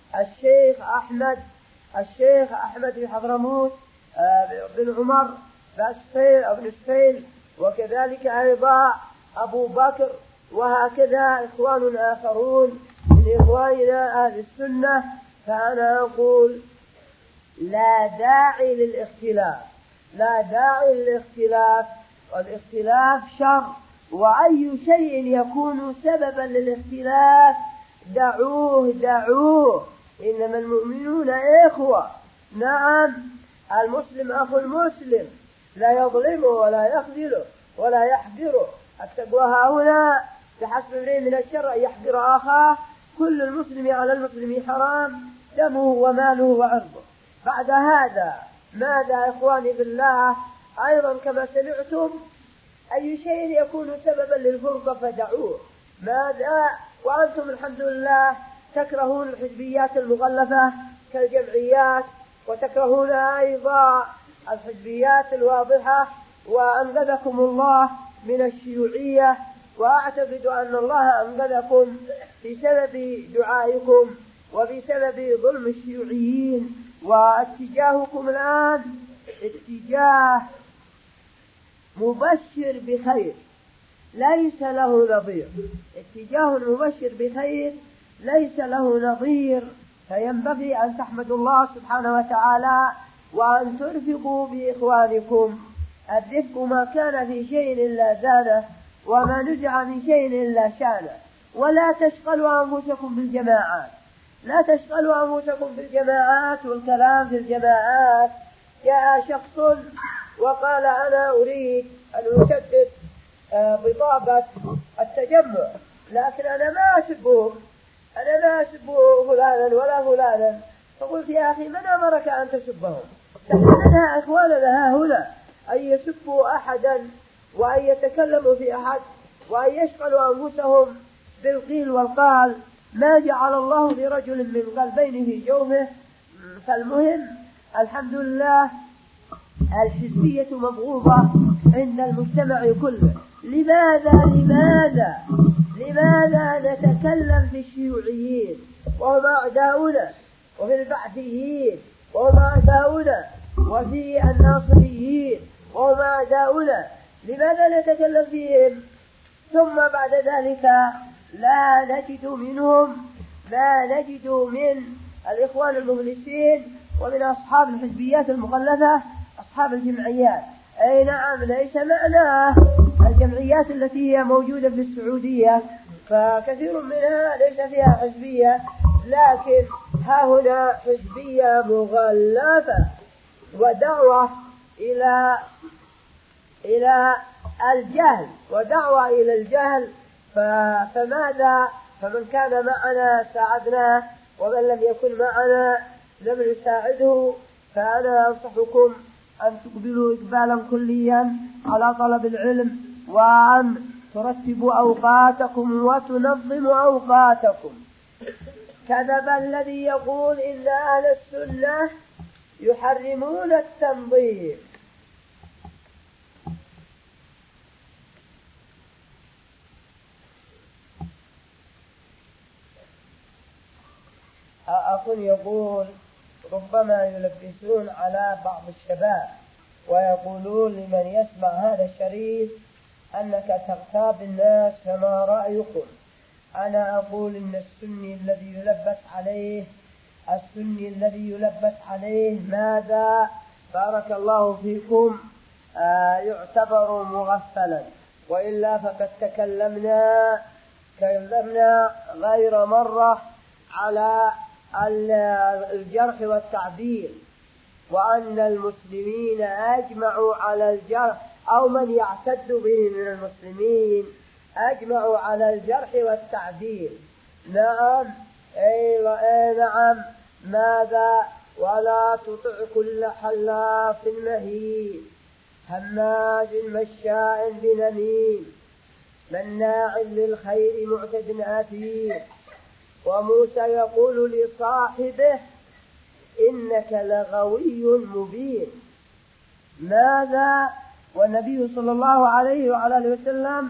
الشيخ أحمد بن حضرموت بن عمر بن سفيل، وكذلك أيضا أبو بكر، وهكذا إخوان آخرون من إخواننا أهل السنة. فأنا أقول لا داعي للاختلاف، والاختلاف شر، وأي شيء يكون سببا للاختلاف دعوه، إنما المؤمنون إخوة. نعم، المسلم أخو المسلم، لا يظلمه ولا يخذله ولا يحقره. التقوى هنا بحسب امرئ من الشر أن يحقر أخاه، كل المسلم على المسلم حرام دمه وماله وعرضه. بعد هذا ماذا إخواني بالله؟ أيضا كما سمعتم أي شيء يكون سببا للفرقة فدعوه. ماذا وأنتم الحمد لله تكرهون الحزبيات المغلفة كالجمعيات، وتكرهون أيضا الحزبيات الواضحة، وأنقذكم الله من الشيوعية، وأعتقد أن الله أنقذكم بسبب دعائكم وبسبب ظلم الشيوعيين. واتجاهكم الآن اتجاه مبشر بخير ليس له نظير، اتجاه مبشر بخير ليس له نظير. فينبغي أن تحمدوا الله سبحانه وتعالى وأن ترفقوا بإخوانكم. الرفق ما كان في شيء إلا زانه، وما نزع من شيء إلا شانه. ولا تشغلوا أنفسكم بالجماعات، لا تشغلوا أنفسكم بالجماعات والكلام في الجماعات. جاء شخص وقال أنا أريد أن أشدد بطاقة التجمع، لكن أنا ما أسبه فلانا ولا فلانا. فقلت يا أخي من أمرك أن تسبهم؟ نحن لنا أخواننا هنا أن يسبوا أحدا وأن يتكلموا في أحد وأن يشغلوا أنفسهم بالقيل والقال. ما جعل الله لرجل من قلبين في جوفه. فالمهم الحمد لله الحزبية مبغوضة عند المجتمع كله. لماذا نتكلم في الشيوعيين وهم أعداؤنا، وفي البعثيين وهم أعداؤنا، وفي الناصريين وهم أعداؤنا؟ لماذا نتكلم فيهم ثم بعد ذلك لا نجد منهم ما نجد من الإخوان المخلصين ومن أصحاب الحزبيات المغلفة أصحاب الجمعيات؟ أي نعم، ليس معناه الجمعيات التي هي موجودة في السعودية فكثير منها ليس فيها حزبية، لكن ها هنا حزبية مغلفة ودعوة إلى الجهل فماذا؟ فمن كان معنا ساعدناه، ومن لم يكن معنا لم نساعده. فأنا أنصحكم أن تقبلوا إقبالا كليا على طلب العلم، وأن ترتبوا أوقاتكم وتنظموا أوقاتكم. كذب الذي يقول إن أهل السنة يحرمون التنظيم. أخ يقول ربما يلبسون على بعض الشباب ويقولون لمن يسمع هذا الشريط أنك تغتاب الناس، فما رأيكم؟ أنا أقول إن السني الذي يلبس عليه ماذا؟ بارك الله فيكم، يعتبر مغفلا، وإلا فقد تكلمنا غير مرة على الجرح والتعديل، وأن المسلمين أجمعوا على الجرح، أو من يعتد به من المسلمين أجمعوا على الجرح والتعديل. نعم، نعم، ماذا؟ ولا تطع كل حلاف مهين هماز مشاء بنميم مناع للخير معتد أثيم. وموسى يقول لصاحبه إنك لغوي مبين. ماذا؟ والنبي صلى الله عليه وعلى آله وسلم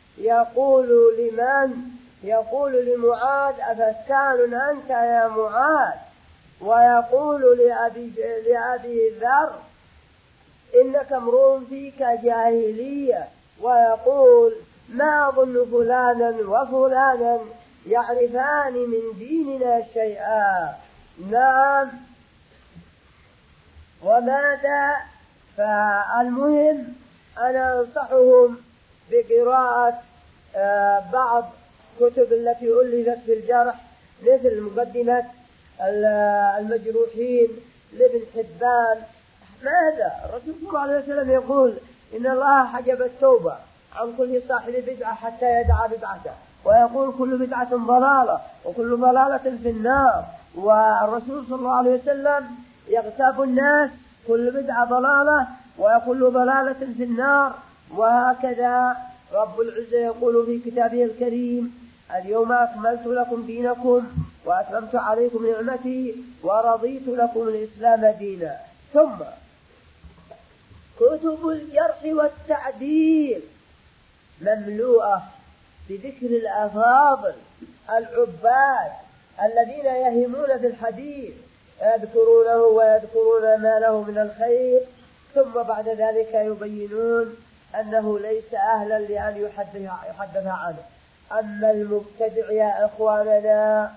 يقول لمعاذ أفتان أنت يا معاذ، ويقول لأبي ذر إنك امرؤ فيك جاهلية، ويقول ما أظن فلانا وفلانا يعرفان من ديننا شيئا. نعم، وماذا؟ فالمهم أنا أنصحهم بقراءة بعض كتب التي ألفت في الجرح، مثل مقدمة المجروحين لابن حبان. ماذا؟ الرسول صلى الله عليه وسلم يقول إن الله حجب التوبة عن كل صاحب بدعة حتى يدع بدعته، ويقول كل بدعة ضلالة وكل ضلالة في النار. والرسول صلى الله عليه وسلم يغتاب الناس كل بدعة ضلالة وكل ضلالة في النار. وهكذا رب العزة يقول في كتابه الكريم اليوم أكملت لكم دينكم وأتممت عليكم نعمتي ورضيت لكم الإسلام دينا. ثم كتب الجرح والتعديل مملوءة بذكر الأفاضل العباد الذين يهمون في الحديث، يذكرونه ويذكرون ما له من الخير، ثم بعد ذلك يبينون أنه ليس أهلا لأن يحدث عنه. أما المبتدع يا إخواننا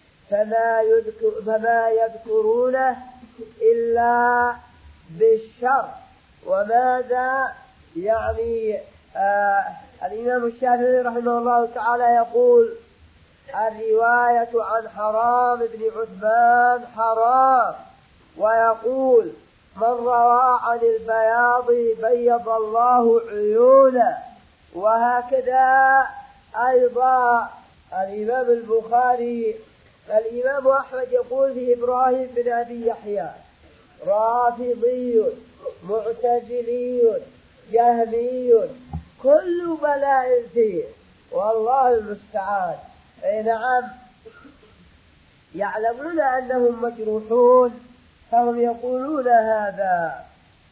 فما يذكرونه إلا بالشر. وماذا يعني؟ الإمام الشافعي رحمه الله تعالى يقول الرواية عن حرام بن عثمان حرام، ويقول من روى عن البياض بيض الله عيونه. وهكذا أيضا الإمام البخاري. الإمام أحمد يقول في إبراهيم بن أبي يحيى رافضي معتزلي جهمي كل بلاء فيه والله المستعان. نعم، يعلمون أنهم مجروحون فهم يقولون هذا.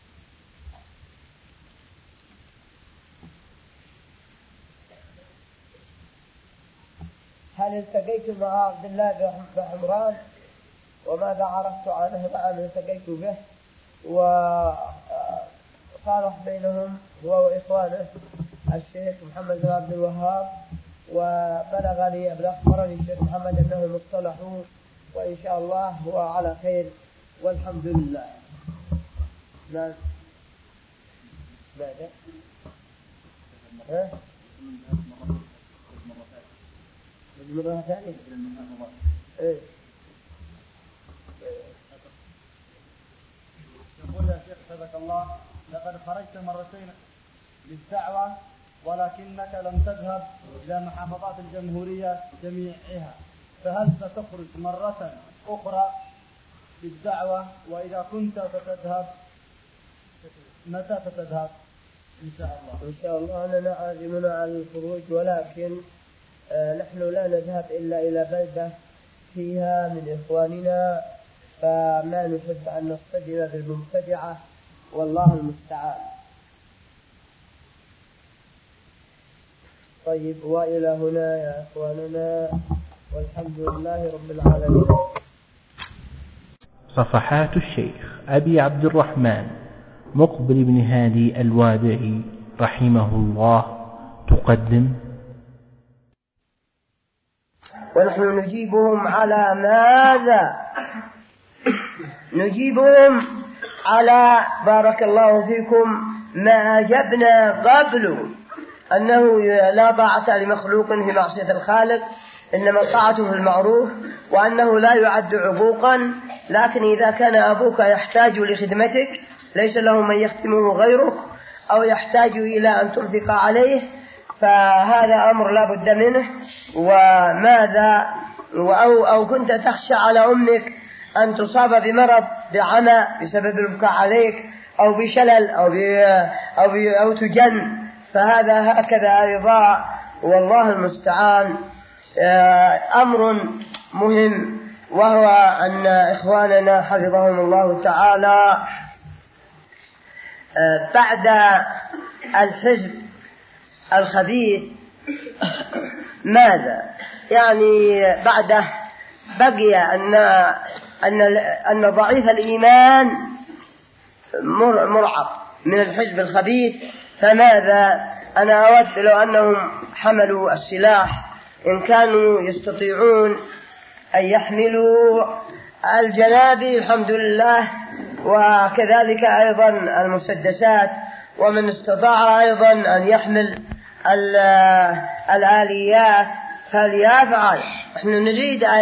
هل التقيت مع عبد الله بن حمران وماذا عرفت عنه؟ نعم، التقيت به وصالح بينهم هو وإخوانه الشيخ محمد بن عبد الوهاب، وبلغني أخبرني الشيخ محمد أنهم اصطلحوا، وإن شاء الله هو على خير والحمد لله. ماذا؟ مرة ثانية؟ يقول يا شيخ حفظك الله لقد خرجت مرتين للدعوة ولكنك لم تذهب إلى محافظات الجمهورية جميعها، فهل ستخرج مرة أخرى للدعوة؟ وإذا كنت ستذهب متى ستذهب؟ إن شاء الله. إن شاء الله أننا عازمون على الخروج، ولكن نحن لا نذهب إلا إلى بلدة فيها من إخواننا، فما نحب أن نصطدم بالمبتدعة والله المستعان. طيب، وإلى هنا يا إخواننا، والحمد لله رب العالمين. صفحات الشيخ أبي عبد الرحمن مقبل بن هادي الوادعي رحمه الله تقدم. ونحن نجيبهم على ماذا؟ نجيبهم على بارك الله فيكم ما أجبنا قبل، أنه لا طاعة لمخلوق في معصية الخالق، إنما طاعته في المعروف، وأنه لا يعد عقوقا، لكن إذا كان أبوك يحتاج لخدمتك ليس له من يخدمه غيرك، أو يحتاج إلى أن تنفق عليه، فهذا أمر لا بد منه. وماذا أو كنت تخشى على أمك أن تصاب بمرض بعمى بسبب البكاء عليك، أو بشلل أو تجن، فهذا هكذا أيضا، والله المستعان. أمر مهم، وهو أن إخواننا حفظهم الله تعالى بعد الحزب الخبيث ماذا؟ يعني بعده بقي أن ضعيف الإيمان مرعب من الحزب الخبيث، فماذا؟ أنا أود لو أنهم حملوا السلاح، إن كانوا يستطيعون أن يحملوا الجنابي الحمد لله، وكذلك أيضا المسدسات، ومن استطاع أيضا أن يحمل الآليات فليفعل. نحن نريد أن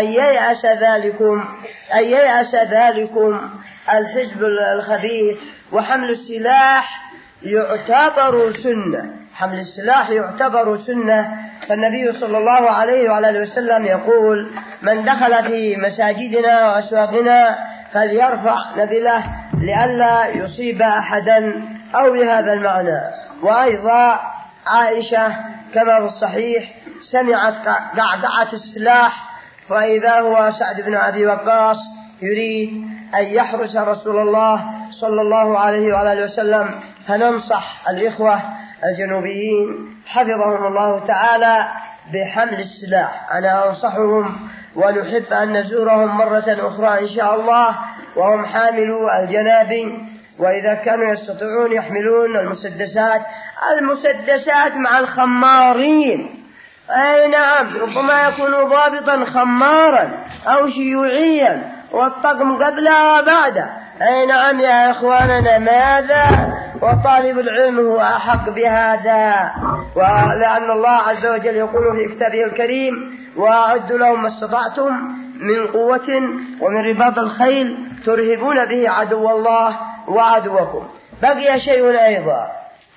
ييأس ذلكم الحزب الخبيث. وحمل السلاح يعتبر سنة، حمل السلاح يعتبر سنة، فالنبي صلى الله عليه وعلى وسلم يقول: من دخل في مساجدنا وأسواقنا فليرفع نبله لئلا يصيب أحدا، أو بهذا المعنى. وأيضا عائشة كما في الصحيح سمعت قعقعة السلاح، فإذا هو سعد بن أبي وقاص يريد أن يحرس رسول الله صلى الله عليه وعلى وسلم، فننصح الإخوة الجنوبيين حفظهم الله تعالى بحمل السلاح. أنا أنصحهم، ونحب أن نزورهم مرة أخرى إن شاء الله وهم حاملوا الجنابي، وإذا كانوا يستطيعون يحملون المسدسات مع الخمارين. أي نعم، ربما يكون ضابطا خمارا أو شيوعيا، والطقم قبله وبعده. أي نعم يا إخواننا، ماذا؟ وطالب العلم هو أحق بهذا، ولأن الله عز وجل يقول في كتابه الكريم: وأعدوا لهم ما استطعتم من قوة ومن رباط الخيل ترهبون به عدو الله وعدوكم. بقي شيء أيضا،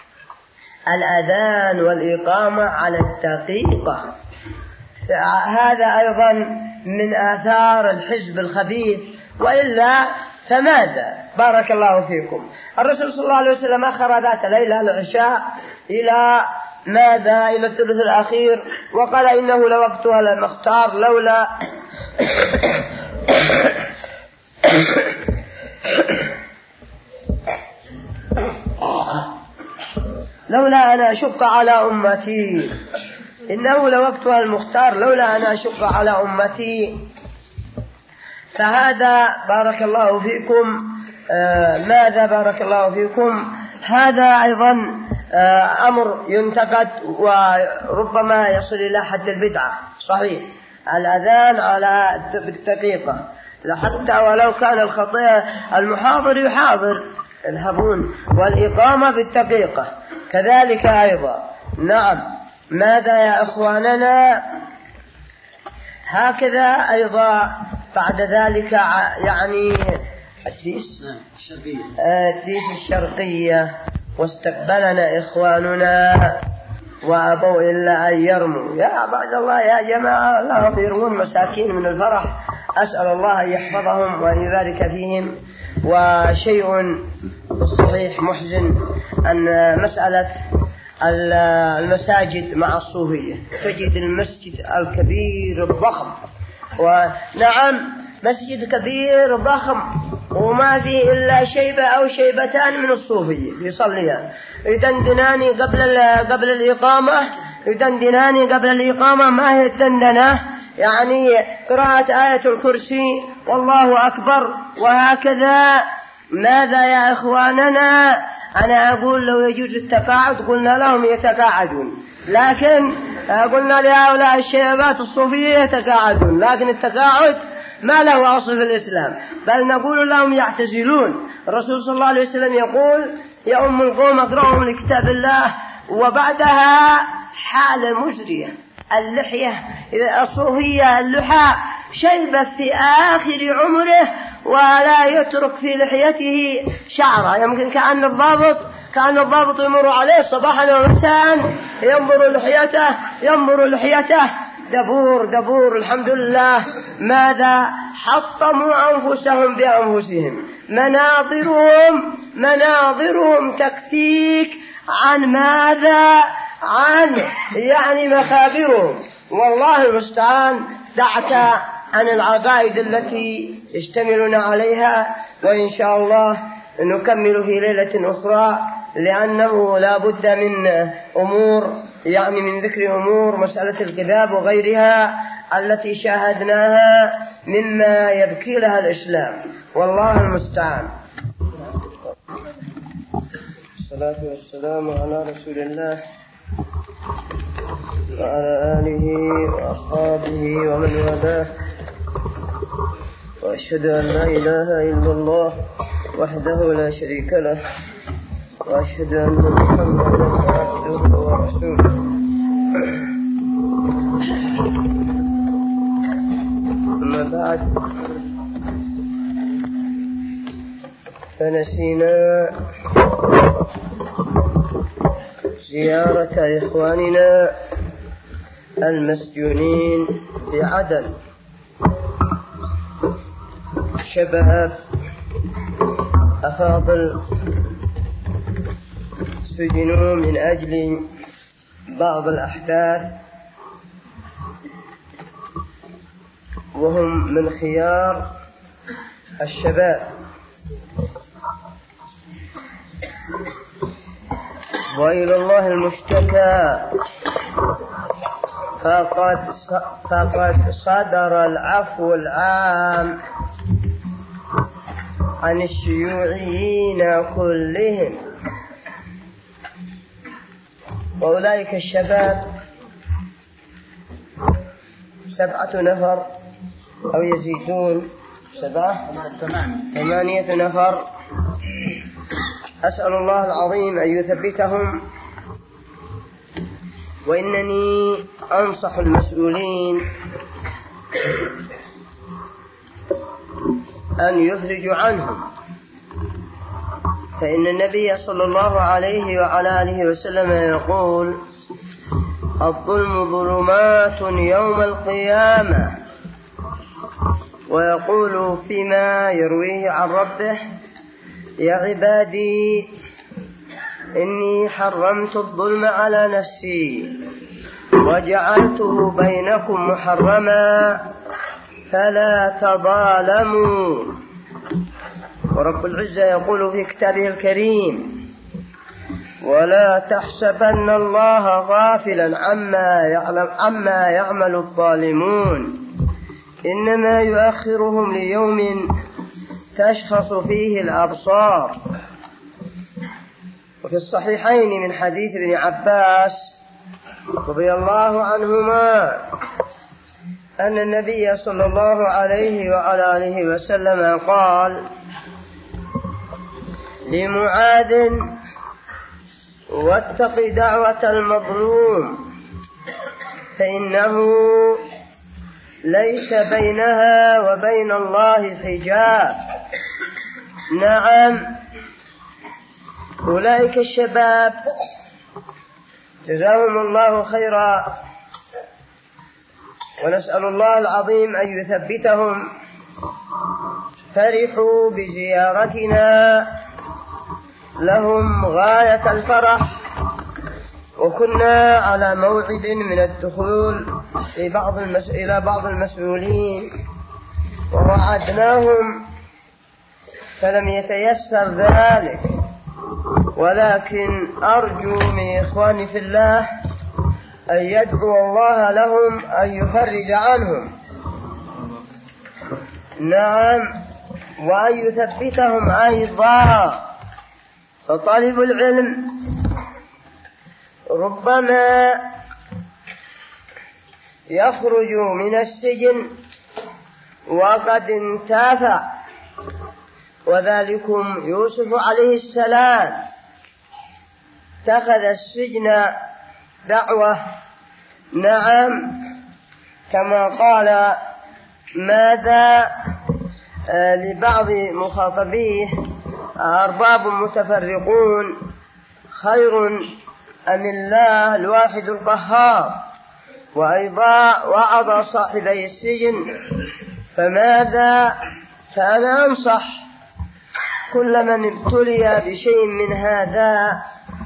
الأذان والإقامة على الدقيقة. هذا أيضا من آثار الحزب الخبيث، وإلا فماذا؟ بارك الله فيكم. الرسول صلى الله عليه وسلم أخر ذات ليلة العشاء إلى ماذا؟ إلى الثلث الأخير، وقال: إنه لوقتها المختار، لولا أن أشق على أمتي، إنه لوقتها المختار لولا أن أشق على أمتي. فهذا بارك الله فيكم ماذا؟ بارك الله فيكم، هذا أيضا أمر ينتقد وربما يصل إلى حد البدعة. صحيح، الأذان على الدقيقة، حتى ولو كان الخطيئة المحاضر يحاضر يذهبون، والإقامة بالدقيقة كذلك أيضا. نعم، ماذا يا إخواننا؟ هكذا أيضا بعد ذلك يعني الديس الشرقية، واستقبلنا إخواننا وأبوا إلا أن يرموا. يا عباد الله يا جماعة، الله يرمون مساكين من الفرح، أسأل الله أن يحفظهم وأن يبارك فيهم. وشيء بالصحيح محزن أن مسألة المساجد مع الصوفية، تجد المسجد الكبير الضخم، ونعم مسجد كبير ضخم وما فيه إلا شيبة أو شيبتان من الصوفية يصليان، يدندناني قبل الإقامة، يدندناني قبل الإقامة، ما هي الدندنة يعني قراءة آية الكرسي والله أكبر وهكذا. ماذا يا إخواننا؟ أنا أقول لو يجوز التقاعد قلنا لهم يتقاعدون، لكن قلنا لهؤلاء الشباب الصوفية يتقاعدون، لكن التقاعد ما له أصل في الإسلام، بل نقول لهم يعتزلون. الرسول صلى الله عليه وسلم يقول يا أم القوم أقرأهم لكتاب الله، وبعدها حالة مزرية. اللحية الصوفية اللحى شيبة في آخر عمره ولا يترك في لحيته شعرة، يمكن كأن الضابط يمر عليه صباحا ومساء ينظر لحيته دبور. الحمد لله. ماذا؟ حطموا أنفسهم بأنفسهم. مناظرهم تكفيك عن ماذا؟ عن يعني مخابرهم. والله المستعان. دعك عن العقائد التي يشتملون عليها، وإن شاء الله نكمل في ليلة أخرى، لأنه لا بد من أمور، يعني من ذكر أمور مسألة الكذاب وغيرها التي شاهدناها مما يبكي لها الإسلام. والله المستعان. الصلاة والسلام على رسول الله وعلى آله وأصحابه ومن والاه، وأشهد أن لا إله إلا الله وحده لا شريك له، وأشهد أن محمدا عبده ورسوله. أما بعد، فنسينا زيارة إخواننا المسجونين في عدن، شباب أفاضل سجنوا من أجل بعض الأحداث، وهم من خيار الشباب، وإلى الله المشتكى. فقد صدر العفو العام عن الشيوعيين كلهم، وأولئك الشباب 7 نفر أو يزيدون 8 نفر. أسأل الله العظيم أن يثبتهم، وإنني أنصح المسؤولين أن يفرجوا عنهم، فإن النبي صلى الله عليه وعلى آله وسلم يقول الظلم ظلمات يوم القيامة، ويقول فيما يرويه عن ربه يا عبادي إني حرمت الظلم على نفسي وجعلته بينكم محرما فلا تظالموا. ورب العزة يقول في كتابه الكريم ولا تحسبن الله غافلا عما يعمل الظالمون إنما يؤخرهم ليوم تشخص فيه الأبصار. وفي الصحيحين من حديث ابن عباس رضي الله عنهما أن النبي صلى الله عليه وعلى آله وسلم قال لمعاذ واتق دعوة المظلوم فإنه ليس بينها وبين الله حجاب. نعم، أولئك الشباب جزاهم الله خيرا، ونسأل الله العظيم أن يثبتهم. فرحوا بزيارتنا لهم غاية الفرح، وكنا على موعد من الدخول إلى بعض المسؤولين ووعدناهم فلم يتيسر ذلك، ولكن أرجو من إخواني في الله أن يدعو الله لهم أن يفرج عنهم، نعم، وأن يثبتهم أيضا. فطالب العلم ربما يخرج من السجن وقد انتفع، وذلكم يوسف عليه السلام اتخذ السجن دعوة، نعم، كما قال ماذا لبعض مخاطبيه: أرباب متفرقون خير أم الله الواحد القهار. وأيضا وعظ صاحبي السجن، فماذا كان أنصح كل من ابتلي بشيء من هذا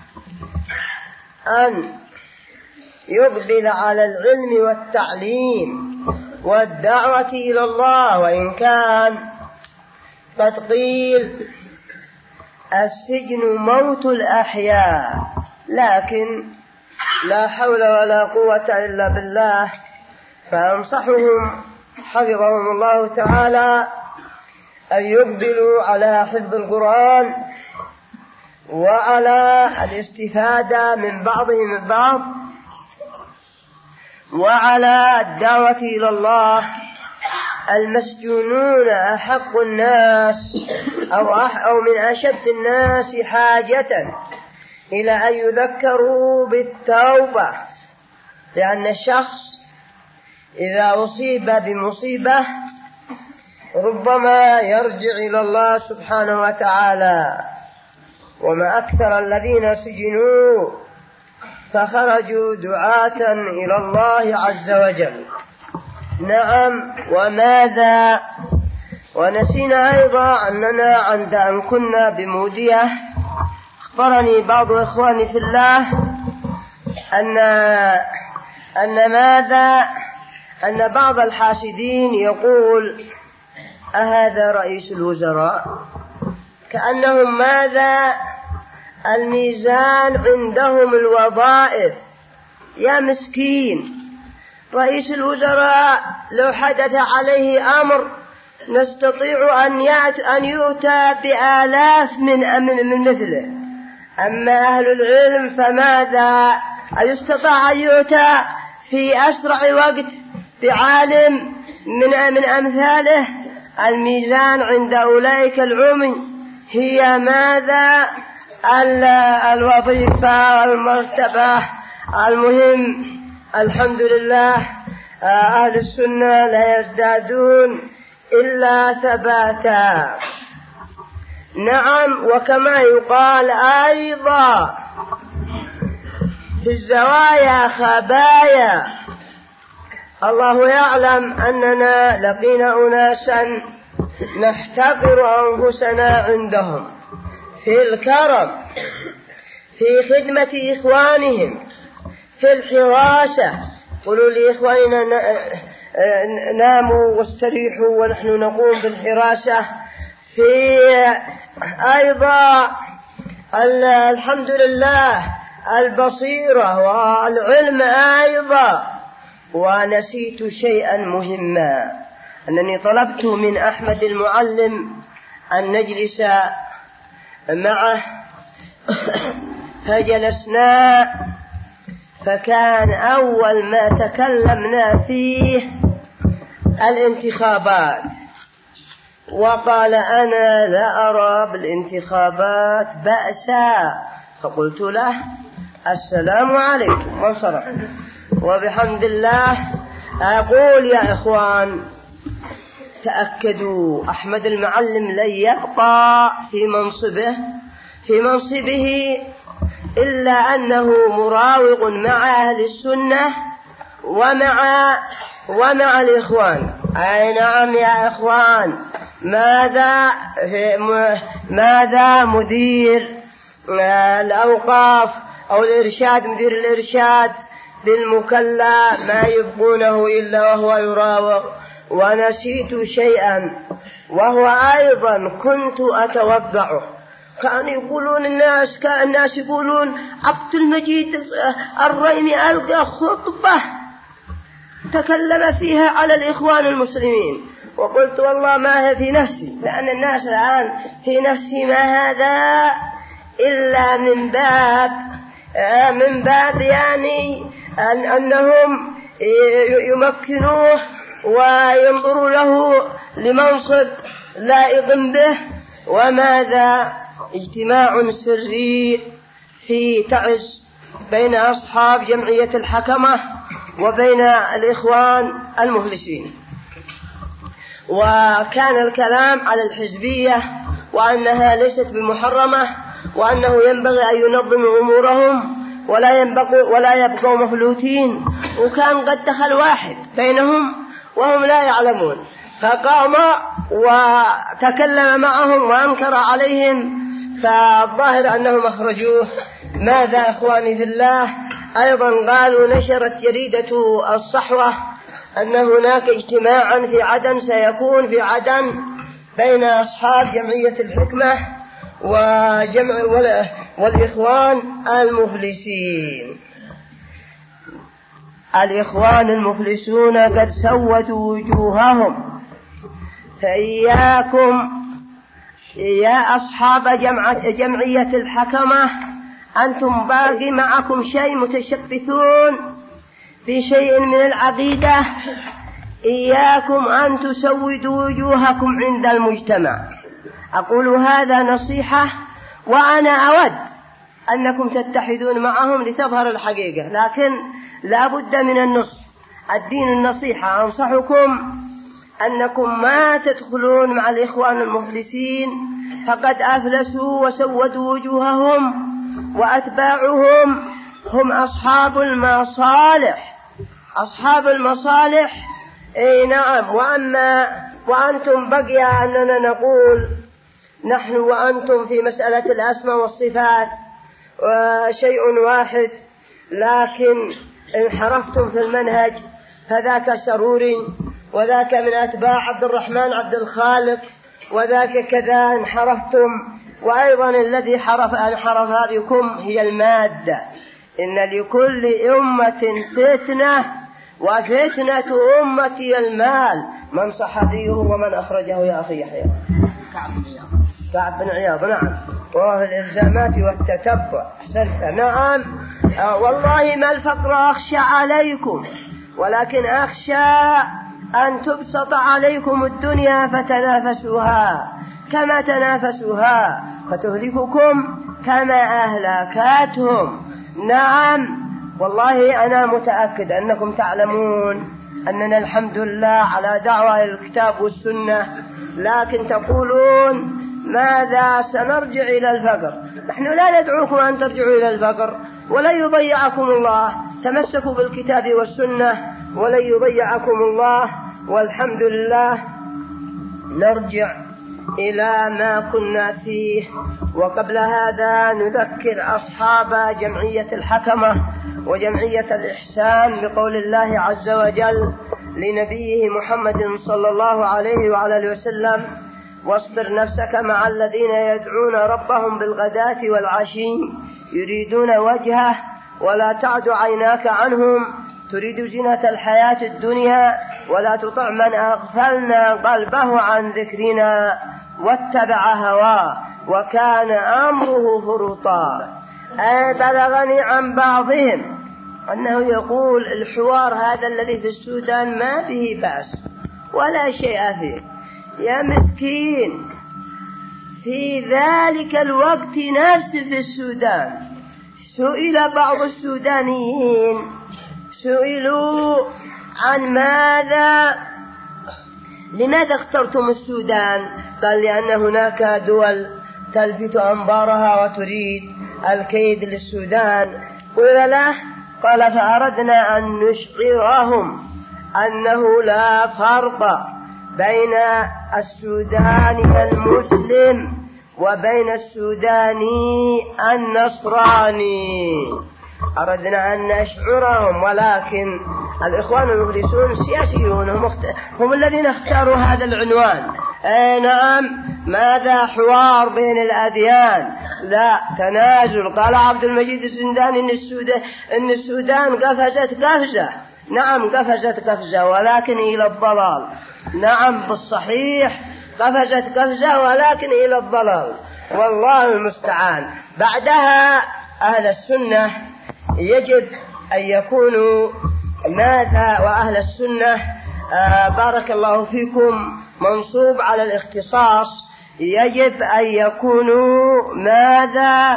أن يقبل على العلم والتعليم والدعوة إلى الله. وإن كان قد قيل السجن موت الأحياء، لكن لا حول ولا قوة إلا بالله. فأنصحهم حفظهم الله تعالى أن يقبلوا على حفظ القرآن وعلى الاستفادة من بعضهم البعض وعلى الدعوة إلى الله. المسجونون أحق الناس أو من أشد الناس حاجة إلى أن يذكروا بالتوبة، لأن الشخص إذا أصيب بمصيبة ربما يرجع إلى الله سبحانه وتعالى. وما أكثر الذين سجنوا فخرجوا دعاة إلى الله عز وجل. نعم، وماذا؟ ونسينا أيضا أننا عند أن كنا بمودية أخبرني بعض إخواني في الله أن بعض الحاسدين يقول: أهذا رئيس الوزراء؟ كأنهم ماذا؟ الميزان عندهم الوظائف. يا مسكين، رئيس الوزراء لو حدث عليه أمر نستطيع أن يؤتى بآلاف من مثله. أما أهل العلم فماذا؟ يستطاع أن يؤتى في أسرع وقت بعالم من أمثاله. الميزان عند أولئك العمي هي ماذا؟ الوظيفة والمرتبة. المهم الحمد لله أهل السنة لا يزدادون إلا ثباتا. نعم، وكما يقال أيضا في الزوايا خبايا. الله يعلم أننا لقينا أناسا نحتقر أنفسنا عندهم في الكرم، في خدمة إخوانهم، في الحراسة. قولوا لإخواننا ناموا واستريحوا ونحن نقوم بالحراسة. في أيضا الحمد لله البصيرة والعلم أيضا. ونسيت شيئا مهما، أنني طلبت من أحمد المعلم أن نجلس معه فجلسنا، فكان أول ما تكلمنا فيه الانتخابات، وقال: أنا لا أرى بالانتخابات بأسا. فقلت له: السلام عليكم، وانصرف. وبحمد الله أقول يا إخوان تأكدوا، أحمد المعلم لن يبقى في منصبه إلا أنه مراوغ مع أهل السنة ومع الإخوان. أي نعم يا إخوان. ماذا مدير الأوقاف أو الإرشاد، مدير الإرشاد بالمكلا ما يبقونه إلا وهو يراوغ. ونسيت شيئا، وهو أيضا كنت أتوقعه، كان يقولون الناس يقولون عبد المجيد الريمي ألقى خطبة تكلم فيها على الإخوان المسلمين، وقلت والله ما هي في نفسي، لأن الناس الآن في نفسي ما هذا إلا من باب يعني أنهم يمكنوه وينظروا له لمنصب لائق به، وماذا اجتماع سري في تعز بين أصحاب جمعية الحكمة وبين الإخوان المفلسين. وكان الكلام على الحزبية وأنها ليست بمحرمة، وأنه ينبغي أن ينظموا أمورهم ولا يبقوا مفلوتين، وكان قد دخل واحد بينهم وهم لا يعلمون، فقام وتكلم معهم وأنكر عليهم، فالظاهر أنهم أخرجوه. ماذا إخواني في الله؟ أيضا قالوا نشرت جريدة الصحوة أن هناك اجتماعا في عدن سيكون في عدن بين أصحاب جمعية الحكمة والإخوان المفلسين. الإخوان المفلسون قد سودوا وجوههم، فإياكم يا أصحاب جمعية الحكمة، أنتم باقي معكم شيء متشبثون في شيء من العقيدة، إياكم أن تسودوا وجوهكم عند المجتمع. أقول هذا نصيحة، وأنا أود أنكم تتحدون معهم لتظهر الحقيقة، لكن لا بد من النصح، الدين النصيحة. أنصحكم أنكم ما تدخلون مع الإخوان المفلسين، فقد أفلسوا وسودوا وجوههم، وأتباعهم هم أصحاب المصالح. أي نعم. وأنتم بقي أننا نقول نحن وأنتم في مسألة الأسماء والصفات شيء واحد، لكن انحرفتم في المنهج، فذاك سروري وذاك من أتباع عبد الرحمن عبد الخالق، وذاك كذا انحرفتم. وأيضا الذي انحرف بكم هي المادة. إن لكل أمة فتنة، وفتنة أمتي المال. من صحابيه ومن أخرجه يا أخي يحيى؟ كعب بن عياض. نعم. وهو الإلزامات والتتبع. أحسنت. نعم. والله ما الفقر أخشى عليكم، ولكن أخشى أن تبسط عليكم الدنيا فتنافسوها كما تنافسوها، فتهلككم كما أهلكتهم. نعم. والله أنا متأكد أنكم تعلمون أننا الحمد لله على دعوة الكتاب والسنة، لكن تقولون ماذا سنرجع إلى الفقر. نحن لا ندعوكم أن ترجعوا إلى الفقر، ولن يضيعكم الله. تمسكوا بالكتاب والسنة ولن يضيعكم الله، والحمد لله. نرجع إلى ما كنا فيه. وقبل هذا نذكر أصحاب جمعية الحكمة وجمعية الإحسان بقول الله عز وجل لنبيه محمد صلى الله عليه وعلى آله وسلم: واصبر نفسك مع الذين يدعون ربهم بالغداة والعشي يريدون وجهه ولا تعد عيناك عنهم تريد زينة الحياة الدنيا ولا تطع من أغفلنا قلبه عن ذكرنا واتبع هواه وكان أمره فرطا. بلغني عن بعضهم أنه يقول الحوار هذا الذي في السودان ما به بأس ولا شيء فيه. يا مسكين، في ذلك الوقت نفسه في السودان سئل بعض السودانيين، سئلوا عن لماذا اخترتم السودان؟ قال: لأن هناك دول تلفت أنظارها وتريد الكيد للسودان. قيل له، قال: فأردنا أن نشعرهم أنه لا فرق بين السوداني المسلم وبين السوداني النصراني. أردنا أن نشعرهم، ولكن الإخوان المفلسون سياسيون هم الذين اختاروا هذا العنوان. نعم. ماذا حوار بين الأديان، لا تنازل. قال عبد المجيد الزنداني إن السودان قفزت قفزة، نعم قفزت قفزة ولكن إلى الضلال، نعم بالصحيح قفزت قفزة ولكن إلى الضلال، والله المستعان. بعدها أهل السنة يجب أن يكونوا ماذا؟ وأهل السنة بارك الله فيكم منصوب على الاختصاص، يجب أن يكونوا ماذا؟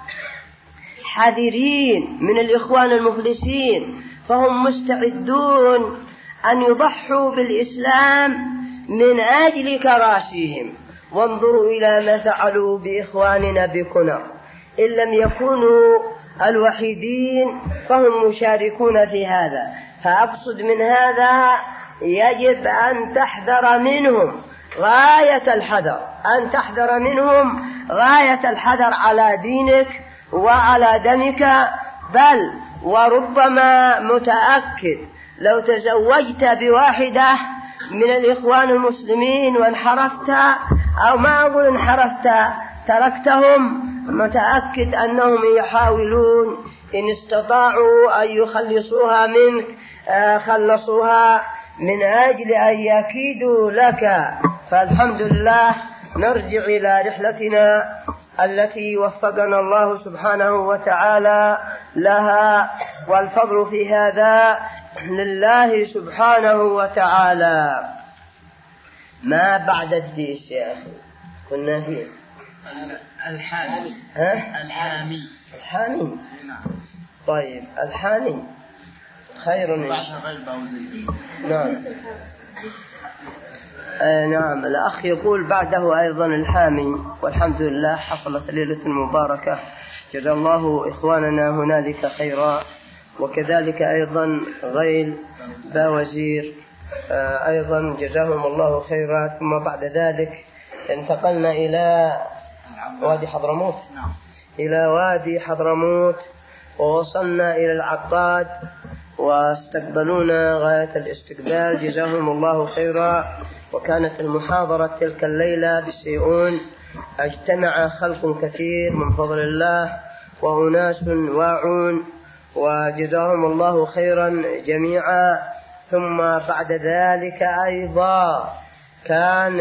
حذرين من الإخوان المفلسين، فهم مستعدون أن يضحوا بالإسلام من أجل كراسيهم. وانظروا إلى ما فعلوا بإخواننا بكنر، إن لم يكونوا الوحيدين فهم مشاركون في هذا. فأقصد من هذا يجب أن تحذر منهم غاية الحذر، أن تحذر منهم غاية الحذر على دينك وعلى دمك، بل وربما متأكد لو تزوجت بواحدة من الإخوان المسلمين وانحرفت، أو ما أقول انحرفت تركتهم، متأكد أنهم يحاولون إن استطاعوا أن يخلصوها منك خلصوها من أجل أن يكيدوا لك. فالحمد لله نرجع إلى رحلتنا التي وفقنا الله سبحانه وتعالى لها، والفضل في هذا لله سبحانه وتعالى. ما بعد الديس يا أخي كنا فيه؟ الحامي. الحامي. الحامي. طيب الحامي خير. نعم. نعم الأخ يقول بعده أيضا الحامي، والحمد لله حصلت ليلة مباركة، جزا الله إخواننا هنالك خيرا، وكذلك أيضا غيل باوزير أيضا جزاهم الله خيرا. ثم بعد ذلك انتقلنا إلى وادي حضرموت، إلى وادي حضرموت، ووصلنا إلى العقاد واستقبلونا غاية الاستقبال جزاهم الله خيرا. وكانت المحاضرة تلك الليلة بسيئون، اجتمع خلق كثير من فضل الله وأناس واعون، وجزاهم الله خيرا جميعا. ثم بعد ذلك أيضا كان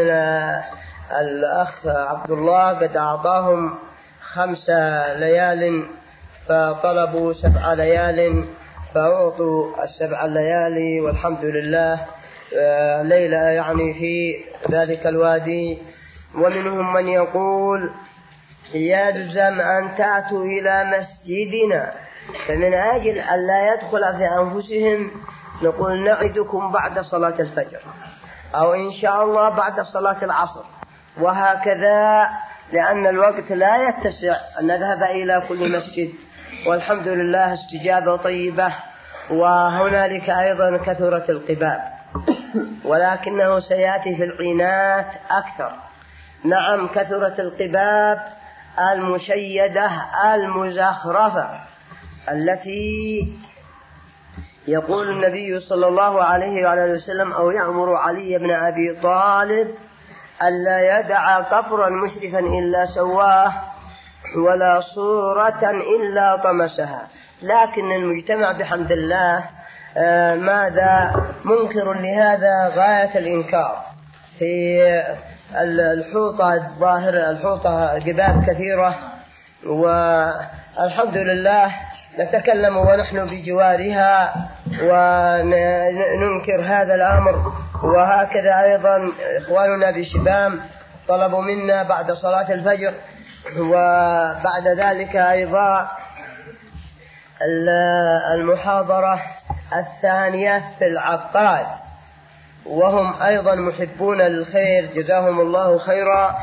الأخ عبد الله قد أعطاهم 5 ليال، فطلبوا 7 ليال فأعطوا 7 ليالي، والحمد لله ليلة يعني في ذلك الوادي. ومنهم من يقول يلزم أن تأتوا إلى مسجدنا، فمن أجل أن لا يدخل في أنفسهم نقول نعدكم بعد صلاة الفجر، أو إن شاء الله بعد صلاة العصر، وهكذا، لأن الوقت لا يتسع أن نذهب إلى كل مسجد. والحمد لله استجابة طيبة. وهنالك أيضا كثرة القباب، ولكنه سيأتي في العينات أكثر. نعم كثرة القباب المشيدة المزخرفة التي يقول النبي صلى الله عليه وعلى وسلم أو يأمر علي بن أبي طالب ألا يدع قبرا مشرفا إلا سواه ولا صورة إلا طمسها. لكن المجتمع بحمد الله ماذا منكر لهذا غاية الإنكار. في الحوطة الظاهر الحوطة قباب كثيرة، والحمد لله نتكلم ونحن بجوارها وننكر هذا الأمر. وهكذا أيضا إخواننا بشبام طلبوا منا بعد صلاة الفجر، وبعد ذلك أيضا المحاضرة الثانية في العقاد، وهم أيضا محبون للخير جزاهم الله خيرا.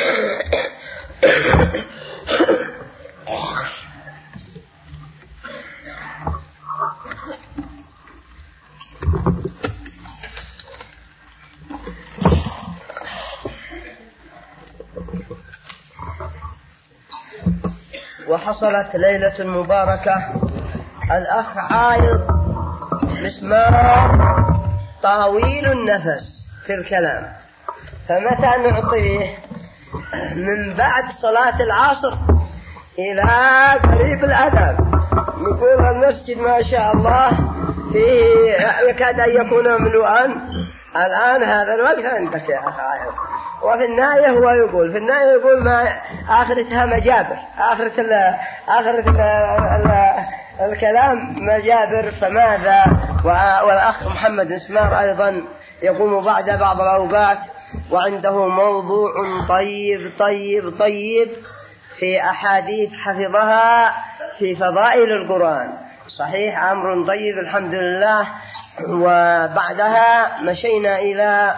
وحصلت ليلة مباركة. الأخ عايض مسمار طويل النفس في الكلام، فمتى نعطيه من بعد صلاة العصر إلى قريب الأذان. نقول المسجد ما شاء الله فيه يكاد أن يكون ملوءا الآن هذا الوقت عندك يا أخي. وفي النهاية هو يقول في النهاية يقول ما آخرتها مجابر، آخرة الكلام مجابر. فماذا؟ والأخ محمد اسمار أيضا يقوم بعد بعض الأوقات وعنده موضوع طيب طيب طيب في أحاديث حفظها في فضائل القرآن. صحيح أمر طيب الحمد لله. وبعدها مشينا إلى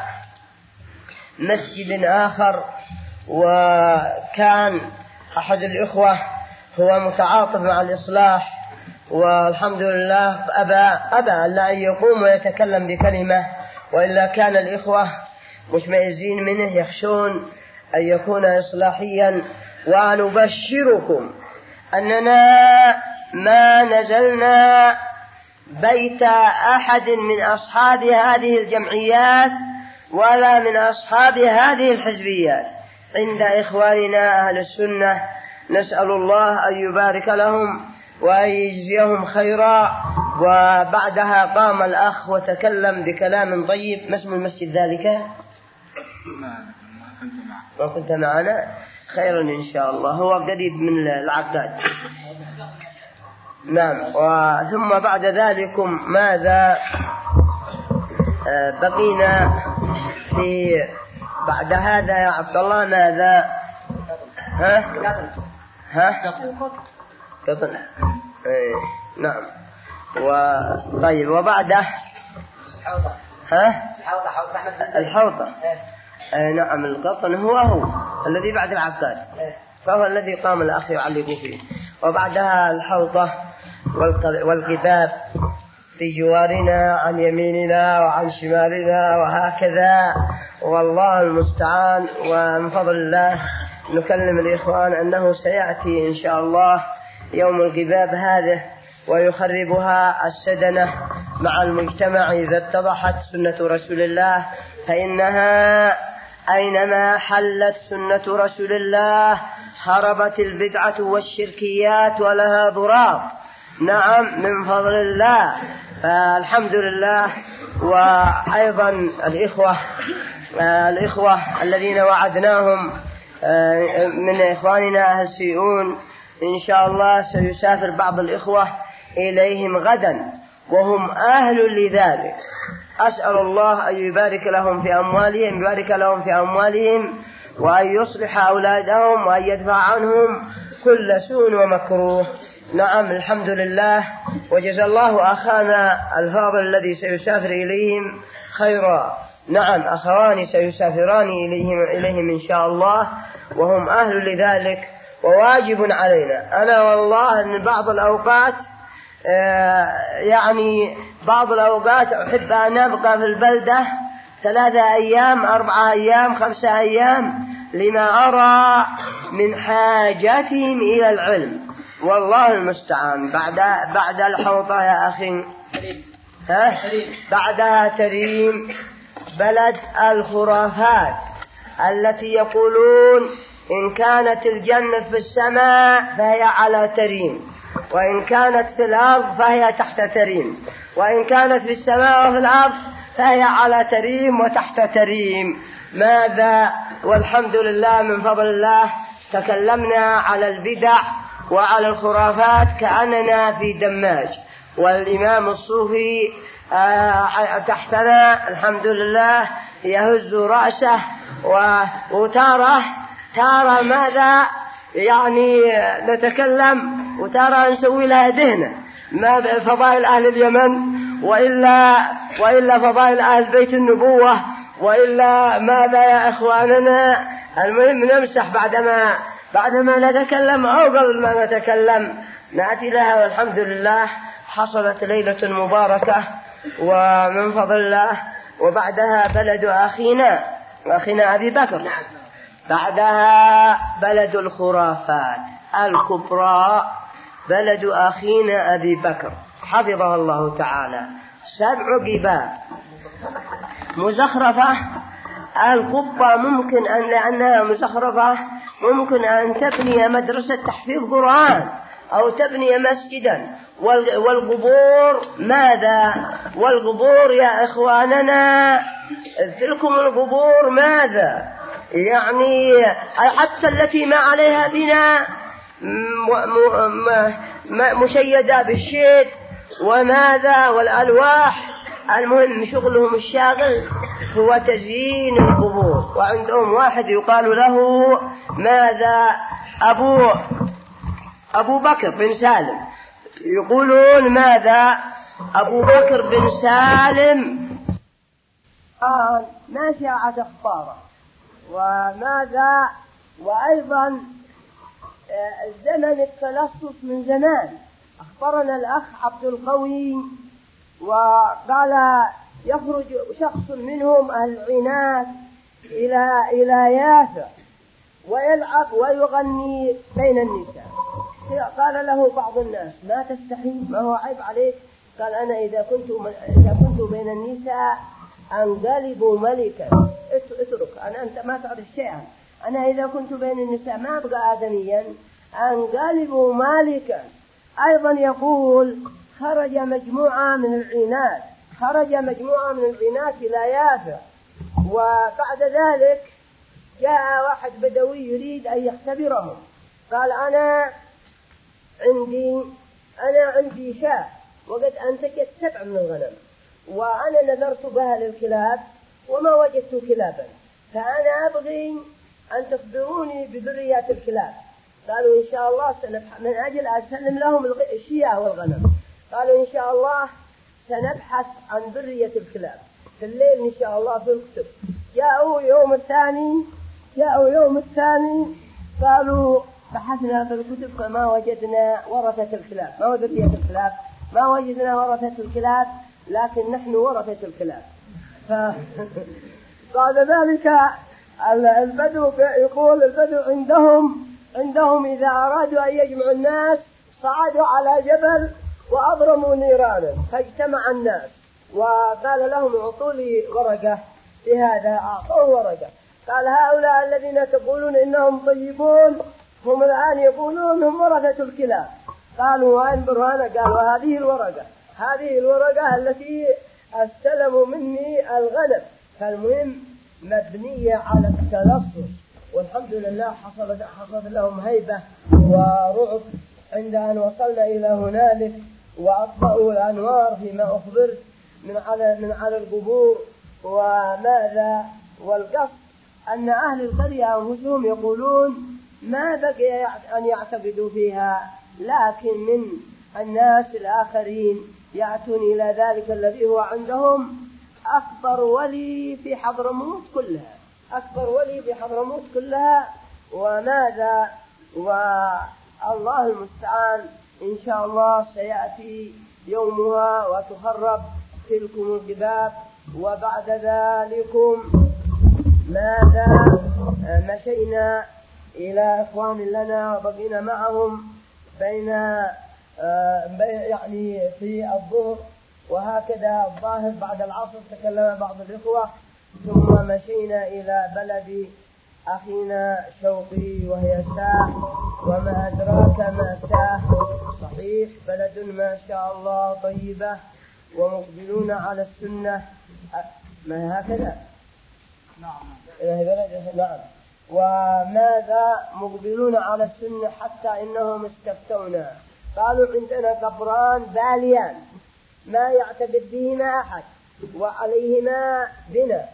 مسجد آخر، وكان أحد الإخوة هو متعاطف مع الإصلاح، والحمد لله أبى لا أن يقوم ويتكلم بكلمة، وإلا كان الإخوة مشمئزين منه يخشون أن يكون إصلاحيا. ونبشركم أننا ما نزلنا بيت أحد من أصحاب هذه الجمعيات ولا من أصحاب هذه الحزبيات عند إخواننا أهل السنة. نسأل الله أن يبارك لهم وأن يجزيهم خيرا. وبعدها قام الأخ وتكلم بكلام طيب. ما اسم المسجد ذلك؟ ما كنت معنا. خيرا إن شاء الله، هو قريب من العقاد. نعم. ثم بعد ذلك ماذا بقينا في بعد هذا يا عبد الله؟ ماذا؟ قطن. نعم. طيب وبعده الحوضة. نعم. القطن هو الذي بعد العقاد، فهو الذي قام الأخ يعلق فيه. وبعدها الحوضة والقباب في جوارنا عن يميننا وعن شمالنا وهكذا، والله المستعان. ومن فضل الله نكلم الإخوان أنه سيأتي إن شاء الله يوم القباب هذا ويخربها السدنة مع المجتمع إذا اتضحت سنة رسول الله، فإنها أينما حلت سنة رسول الله هربت البدعة والشركيات ولها ضراب. نعم من فضل الله. فالحمد لله. وأيضا الإخوة الذين وعدناهم من إخواننا أهل سيئون إن شاء الله سيسافر بعض الإخوة إليهم غدا وهم أهل لذلك. أسأل الله أن يبارك لهم في أموالهم وأن يصلح أولادهم وأن يدفع عنهم كل سوء ومكروه. نعم الحمد لله. وجزا الله أخانا الفاضل الذي سيسافر إليهم خيرا. نعم أخواني سيسافران إليهم إن شاء الله وهم أهل لذلك، وواجب علينا. أنا والله أن بعض الأوقات أحب أن أبقى في البلدة 3 أيام 4 أيام 5 أيام لما أرى من حاجتهم إلى العلم، والله المستعان. بعد الحوطة يا أخي بعدها تريم، بلد الخرافات التي يقولون إن كانت الجنة في السماء فهي على تريم، وإن كانت في الأرض فهي تحت تريم، وإن كانت في السماء وفي الأرض فهي على تريم وتحت تريم. ماذا؟ والحمد لله من فضل الله تكلمنا على البدع وعلى الخرافات كأننا في دماج، والإمام الصوفي تحتنا الحمد لله يهز رأسه وتارى ماذا نتكلم، وتارى نسوي لها دهنة ما فضائل أهل اليمن وإلا فضائل أهل بيت النبوة وإلا ماذا يا إخواننا. المهم نمسح بعدما نتكلم أو قبل ما نتكلم نأتي لها. والحمد لله حصلت ليلة مباركة ومن فضل الله. وبعدها بلد أخينا أبي بكر، بعدها بلد الخرافات الكبرى بلد أخينا أبي بكر حفظه الله تعالى. 7 قباب مزخرفة القبة ممكن أن لأنها مزخرفة ممكن أن تبني مدرسة تحفيظ قرآن أو تبني مسجدا. والقبور ماذا؟ والقبور يا إخواننا تلكم القبور ماذا؟ يعني حتى التي ما عليها بناء مشيدة بالشيد وماذا والألواح. المهم شغلهم الشاغل هو تزيين القبور. وعندهم واحد يقال له ماذا أبو بكر بن سالم، يقولون ماذا أبو بكر بن سالم ما شاعت أخباره. وماذا وأيضا زمن التلصص من زمان. أخبرنا الأخ عبد القوي وقال يخرج شخص منهم أهل العناد إلى يافا ويلعب ويغني بين النساء. قال له بعض الناس ما تستحي؟ ما هو عيب عليك؟ قال أنا إذا كنت بين النساء أنقلب ملكا. اترك أنت ما تعرف شيئا. أنا إذا كنت بين النساء ما أبقى آدميا أنقلب مالكا. أيضا يقول خرج مجموعة من العناد إلى يافا. وبعد ذلك جاء واحد بدوي يريد أن يختبرهم. قال أنا عندي شاة وقد أنتجت 7 من الغنم وأنا نذرت بها للكلاب وما وجدت كلابا، فأنا أبغي أن تخبروني بذريات الكلاب. قالوا إن شاء الله سنبحث من أجل أسلم لهم الشياه والغنم. قالوا إن شاء الله سنبحث عن ذرية الكلاب في الليل إن شاء الله في الكتب. جاءوا يوم الثاني قالوا بحثنا في الكتب فما وجدنا ورثة الكلاب، ما ذرية الكلاب، ما وجدنا ورثة الكلاب، لكن نحن ورثة الكلاب. قال ذلك البدو يقول البدو عندهم إذا أرادوا أن يجمعوا الناس صعدوا على جبل وأضرموا نيرانا فاجتمع الناس. وقال لهم اعطوا لي ورقة بهذا. أعطوه ورقة. قال هؤلاء الذين تقولون إنهم طيبون هم الآن يقولون هم ورثة الكلاب. قالوا وين برهانة؟ قالوا هذه الورقة التي استلموا مني الغنم. فالمهم مبنية على التلصص. والحمد لله حصلت لهم هيبة ورعب عند أن وصلنا إلى هنالك وأطفأوا الأنوار فيما أخبرت من على القبور. وماذا والقصد أن أهل القرية أنفسهم يقولون ما بقي أن يعتقدوا فيها، لكن من الناس الآخرين يأتون إلى ذلك الذي هو عندهم أكبر ولي في حضرموت كلها. وماذا والله المستعان. إن شاء الله سيأتي يومها وتخرب تلكم الجباب. وبعد ذلكم ماذا مشينا إلى إخوان لنا وبقينا معهم يعني في الظهر. وهكذا الظاهر بعد العصر تكلم بعض الإخوة. ثم مشينا إلى بلد أخينا شوقي وهي ساح. وما أدراك ما ساح، صحيح بلد ما شاء الله طيبة ومقبلون على السنة. ما هكذا؟ نعم. وماذا مقبلون على السنة حتى إنهم استفتونا. قالوا عندنا قبران باليان ما يعتقد بهما أحد وعليهما بناء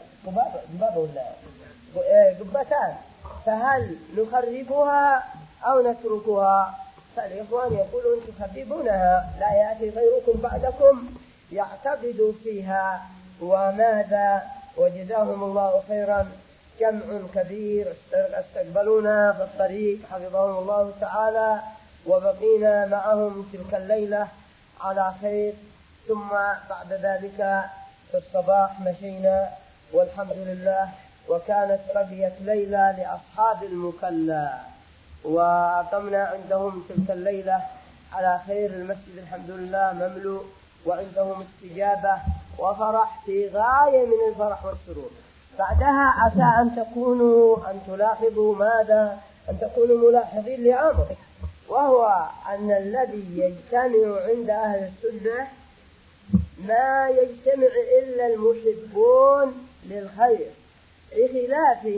قبتان، فهل نخربها أو نتركها؟ فالإخوان يقولون تخربونها، لا يأتي غيركم بعدكم يعتقد فيها. وماذا وجزاهم الله خيرا جمع كبير استقبلونا في الطريق حفظهم الله تعالى. وبقينا معهم تلك الليلة على خير. ثم بعد ذلك في الصباح مشينا والحمد لله. وكانت بقيت ليلة لأصحاب المكلا وأقمنا عندهم تلك الليلة على خير. المسجد الحمد لله مملوء وعندهم استجابة وفرح في غاية من الفرح والسرور. بعدها عسى أن تلاحظوا ماذا؟ أن تكونوا ملاحظين لأمر، وهو أن الذي يجتمع عند أهل السنة ما يجتمع إلا المحبون للخير، بخلاف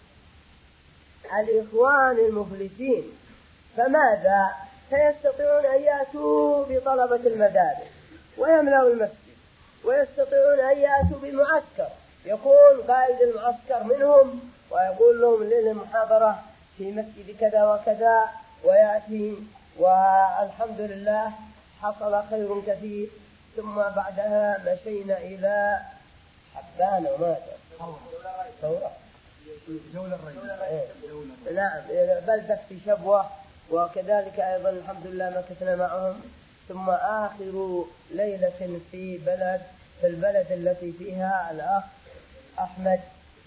الإخوان المخلصين. فماذا؟ فيستطيعون أن يأتوا بطلبة المدارس ويملأوا المسجد، ويستطيعون أن يأتوا بمعسكر، يكون قائد المعسكر منهم ويقول لهم للمحاضرة في مسجد كذا وكذا، ويأتي والحمد لله حصل خير كثير. ثم بعدها مشينا إلى حبان وماذا؟ ثورة جولة الرئيس. نعم، بلدة في شبوة، وكذلك أيضا الحمد لله مكثنا معهم. ثم آخر ليلة في البلد التي فيها الأخ أحمد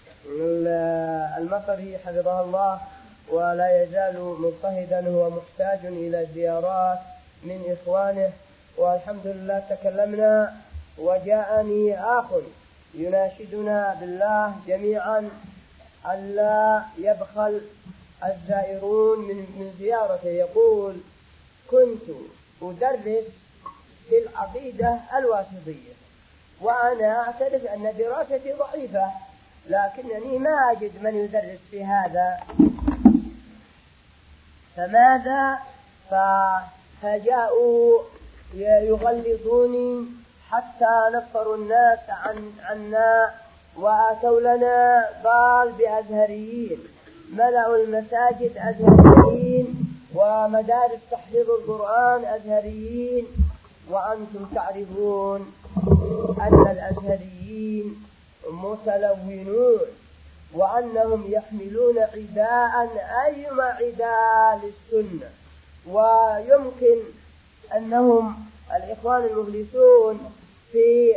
المطري حفظه الله، ولا يزال مضطهدا، هو محتاج إلى زيارات من إخوانه. والحمد لله تكلمنا، وجاءني آخ يناشدنا بالله جميعا ألا يبخل الزائرون من زيارته. يقول: كنت أدرس في العقيدة الواسطية، وأنا أعترف أن دراستي ضعيفة، لكنني ما أجد من يدرس في هذا، فماذا؟ فجاءوا يغلظوني حتى نفروا الناس عنا، وآتوا لنا ضال بأزهريين، ملأوا المساجد أزهريين، ومدارس تحفيظ القرآن أزهريين. وأنتم تعرفون أن الأزهريين متلونون، وأنهم يحملون عداء أيما عداء للسنة. ويمكن أنهم الإخوان المخلصون في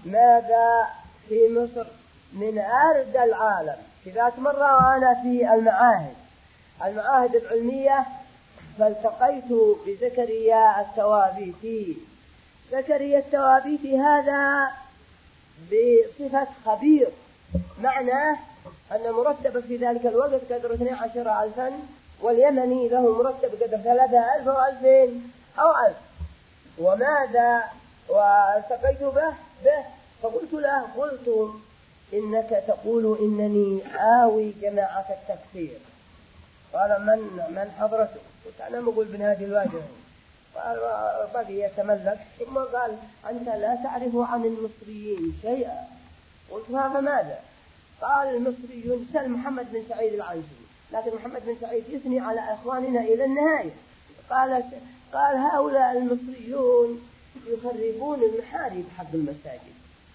مصر من أرض العالم. في ذات مرة وأنا في المعاهد العلمية، فالتقيت بزكريا التوابيتي. زكريا التوابيتي هذا بصفة خبير، معناه أن مرتب في ذلك الوقت قدر 12,000، واليمني له مرتب قدر 3,000 أو 2,000 أو 1,000. وماذا؟ والتقيت به فقلت له: قلت إنك تقول إنني آوي جماعة التكفير. قال: من حضرته؟ قلت: أنا مقول بن هادي الواجهي. قال: بقي يتملك، ثم قال: أنت لا تعرف عن المصريين شيئا. قلت: فماذا؟ قال: المصريون سل محمد بن سعيد العنزي، لكن محمد بن سعيد يثني على إخواننا إلى النهاية. قال: هؤلاء المصريون يخربون المحارب حق المساجد،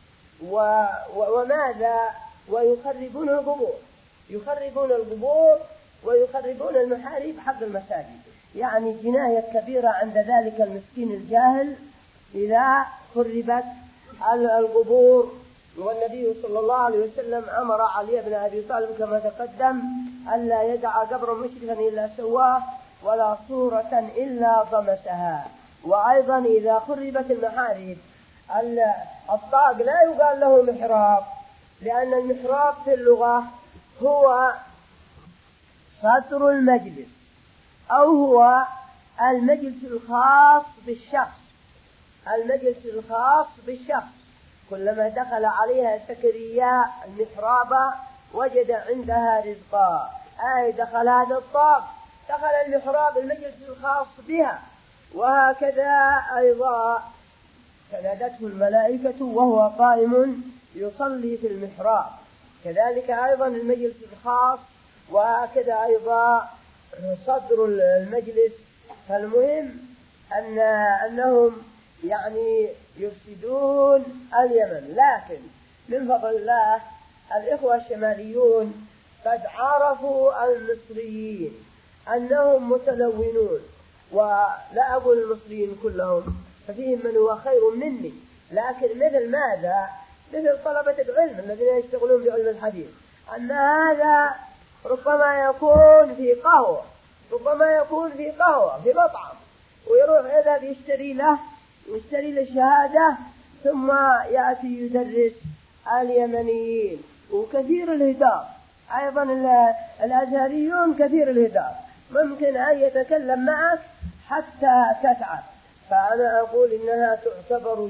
وماذا؟ ويخربون القبور، يخربون القبور ويخربون المحارب حق المساجد. يعني جناية كبيرة عند ذلك المسكين الجاهل إذا خربت القبور. والنبي صلى الله عليه وسلم أمر علي بن أبي طالب كما تقدم ألا يدع قبر مشرفا إلا سواه، ولا صورة إلا ضمسها. وأيضا إذا خربت المحارب، الطاق لا يقال له محراب، لأن المحراب في اللغة هو صدر المجلس، أو هو المجلس الخاص بالشخص. المجلس الخاص بالشخص كلما دخل عليها زكريا المحراب وجد عندها رزقا. دخل هذا الطاق، دخل المحراب المجلس الخاص بها. وهكذا أيضا فنادته الملائكة وهو قائم يصلي في المحراب، كذلك أيضا المجلس الخاص، وهكذا أيضا صدر المجلس. فالمهم أنهم يعني يفسدون اليمن. لكن من فضل الله الإخوة الشماليون قد عرفوا المصريين أنهم متلونون، ولا أقول المصريين كلهم، ففيهم من هو خير مني، لكن مثل ماذا؟ مثل طلبة العلم الذين يشتغلون بعلم الحديث، أن هذا ربما يكون في قهوة، ربما يكون في قهوة في مطعم، ويروح يذهب يشتري له الشهادة، ثم يأتي يدرس اليمنيين وكثير الهدار. أيضا الأزهريون كثير الهدار، ممكن أن يتكلم معك حتى تتعب. فأنا أقول إنها تعتبر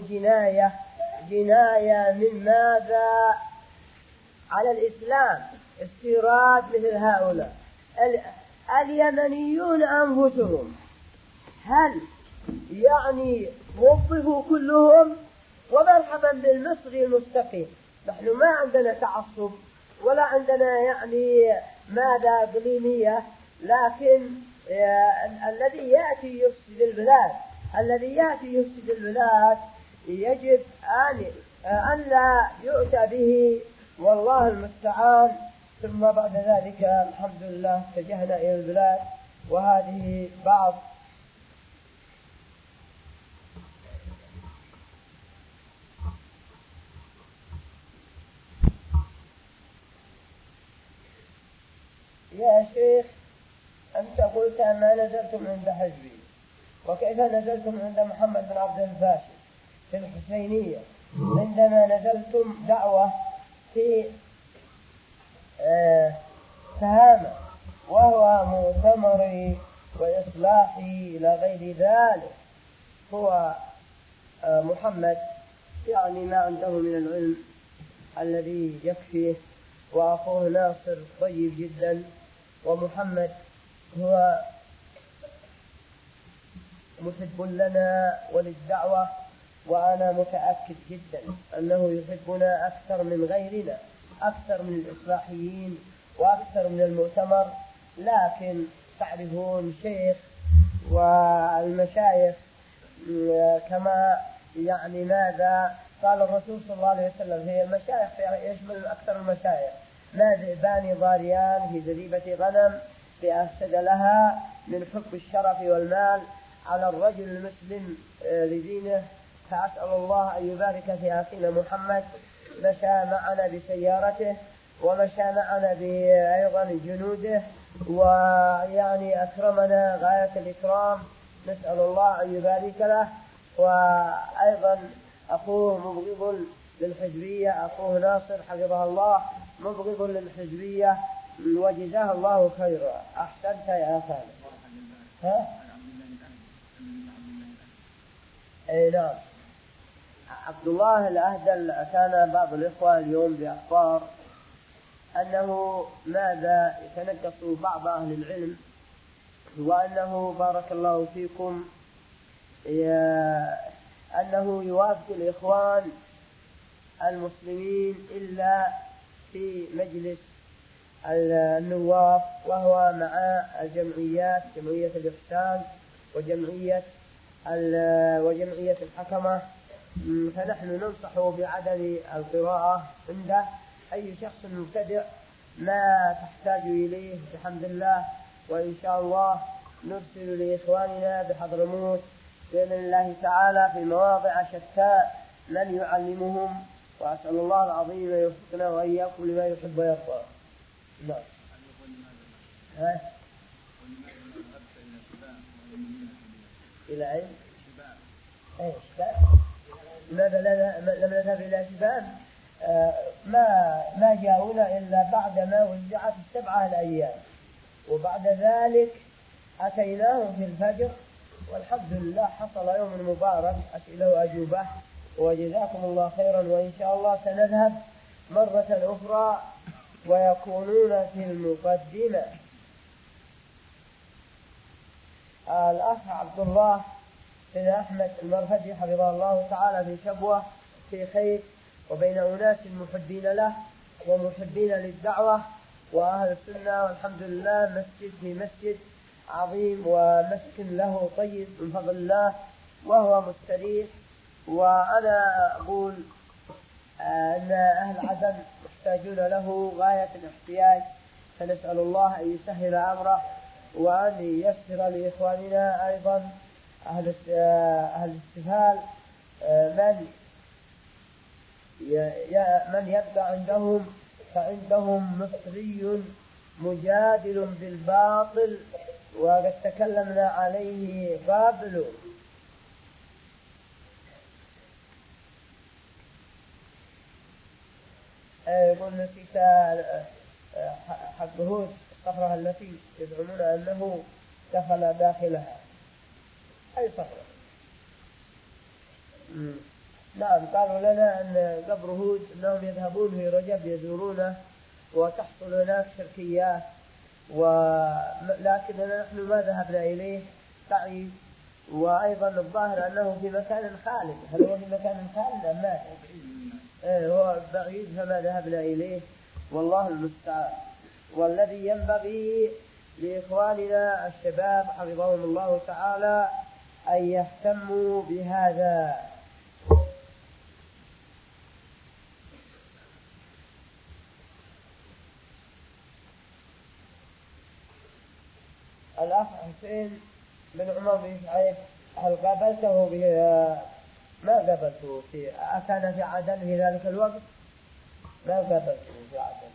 جناية من ماذا على الإسلام، استيراد مثل هؤلاء. اليمنيون أنفسهم هل يعني وظفوا كلهم؟ ومرحبا بالمصري المستقيم، نحن ما عندنا تعصب ولا عندنا يعني ماذا إقليمية، لكن الذي يأتي يفسد البلاد يجب أن لا يؤتى به، والله المستعان. ثم بعد ذلك الحمد لله اتجهنا إلى البلاد، وهذه بعض يا شيخ أنت قلت ما نزلتم عند حزبي، وكيف نزلتم عند محمد بن عبد الفاشل في الحسينية عندما نزلتم دعوة في تهامة وهو مؤتمري وإصلاحي إلى غير ذلك؟ هو محمد يعني ما عنده من العلم الذي يكفيه، وأخوه ناصر طيب جدا، ومحمد هو محب لنا وللدعوة، وأنا متأكد جدا أنه يحبنا أكثر من غيرنا، أكثر من الإصلاحيين وأكثر من المؤتمر. لكن تعرفون شيخ والمشايخ كما يعني ماذا قال الرسول صلى الله عليه وسلم، هي المشايخ يشمل أكثر المشايخ ما ذئبان ضاريان في ذريبة غنم بأفسد لها من حب الشرف والمال على الرجل المسلم لدينه. فأسأل الله أن يبارك في أخينا محمد، مشى معنا بسيارته ومشى معنا أيضا جنوده، ويعني أكرمنا غاية الإكرام، نسأل الله أن يبارك له. وأيضا أخوه مبغض للحزبية، أخوه ناصر حفظه الله مبغض للحزبية، وجزاه الله خيرا. أحسنت يا أخي. أي نعم. عبد الله الأهدل كان بعض الإخوة اليوم بأخبار أنه ماذا يتنقص بعض أهل العلم، وأنه بارك الله فيكم أنه يوافق الإخوان المسلمين إلا في مجلس النواب، وهو مع الجمعيات، جمعية الإحسان وجمعية الحكمة. فنحن ننصح بعدم القراءة عنده. أي شخص مبتدع ما تحتاج إليه بحمد الله، وإن شاء الله نرسل لإخواننا بحضرموت بإذن الله تعالى في مواضع شتى من يعلمهم، وأسأل الله العظيم يوفقنا وإياكم لما يحب ويرضى. نعم. إلى أين؟ إيش بقى؟ لماذا لم نذهب إلى شباب؟ ما جاءونا إلا بعد ما وزعت 7 الأيام، وبعد ذلك أتيناهم في الفجر، والحمد لله حصل يوم مبارك، أسئلة وأجوبة، وجزاكم الله خيرا. وإن شاء الله سنذهب مرة أخرى ويكونون في المقدمة. الأخ عبد الله بن أحمد المرهدي حفظه الله تعالى في شبوة في خير، وبين أناس محبين له ومحبين للدعوة وأهل السنة، والحمد لله مسجد في مسجد عظيم ومسكن له طيب من فضل الله، وهو مستريح. وأنا أقول أن أهل عدن يحتاجون له غاية الاحتياج، فنسأل الله أن يسهل أمره وأن ييسر لإخواننا أيضا أهل الاستفال من يبقى عندهم، فعندهم مصري مجادل بالباطل وقد تكلمنا عليه قبل. يقول نسيت حق هود الصخرة التي يزعمون أنه دخل داخلها، أي صخرة. نعم، قالوا لنا أن قبر هود أنهم يذهبون في رجب يزورونه وتحصل هناك شركيات، لكننا نحن ما ذهبنا إليه بعيد، وأيضا الظاهر أنه في مكان خالد. هل هو في مكان خالد أم ماذا؟ هو بعيد فما ذهبنا إليه، والله المستعان. والذي ينبغي لإخواننا الشباب حفظهم الله تعالى أن يهتموا بهذا. الأخ حسين بن عمر بن شعيب، هل قابلته ما قابلته أكان في عدن في ذلك الوقت؟ ما قابلته في عدن.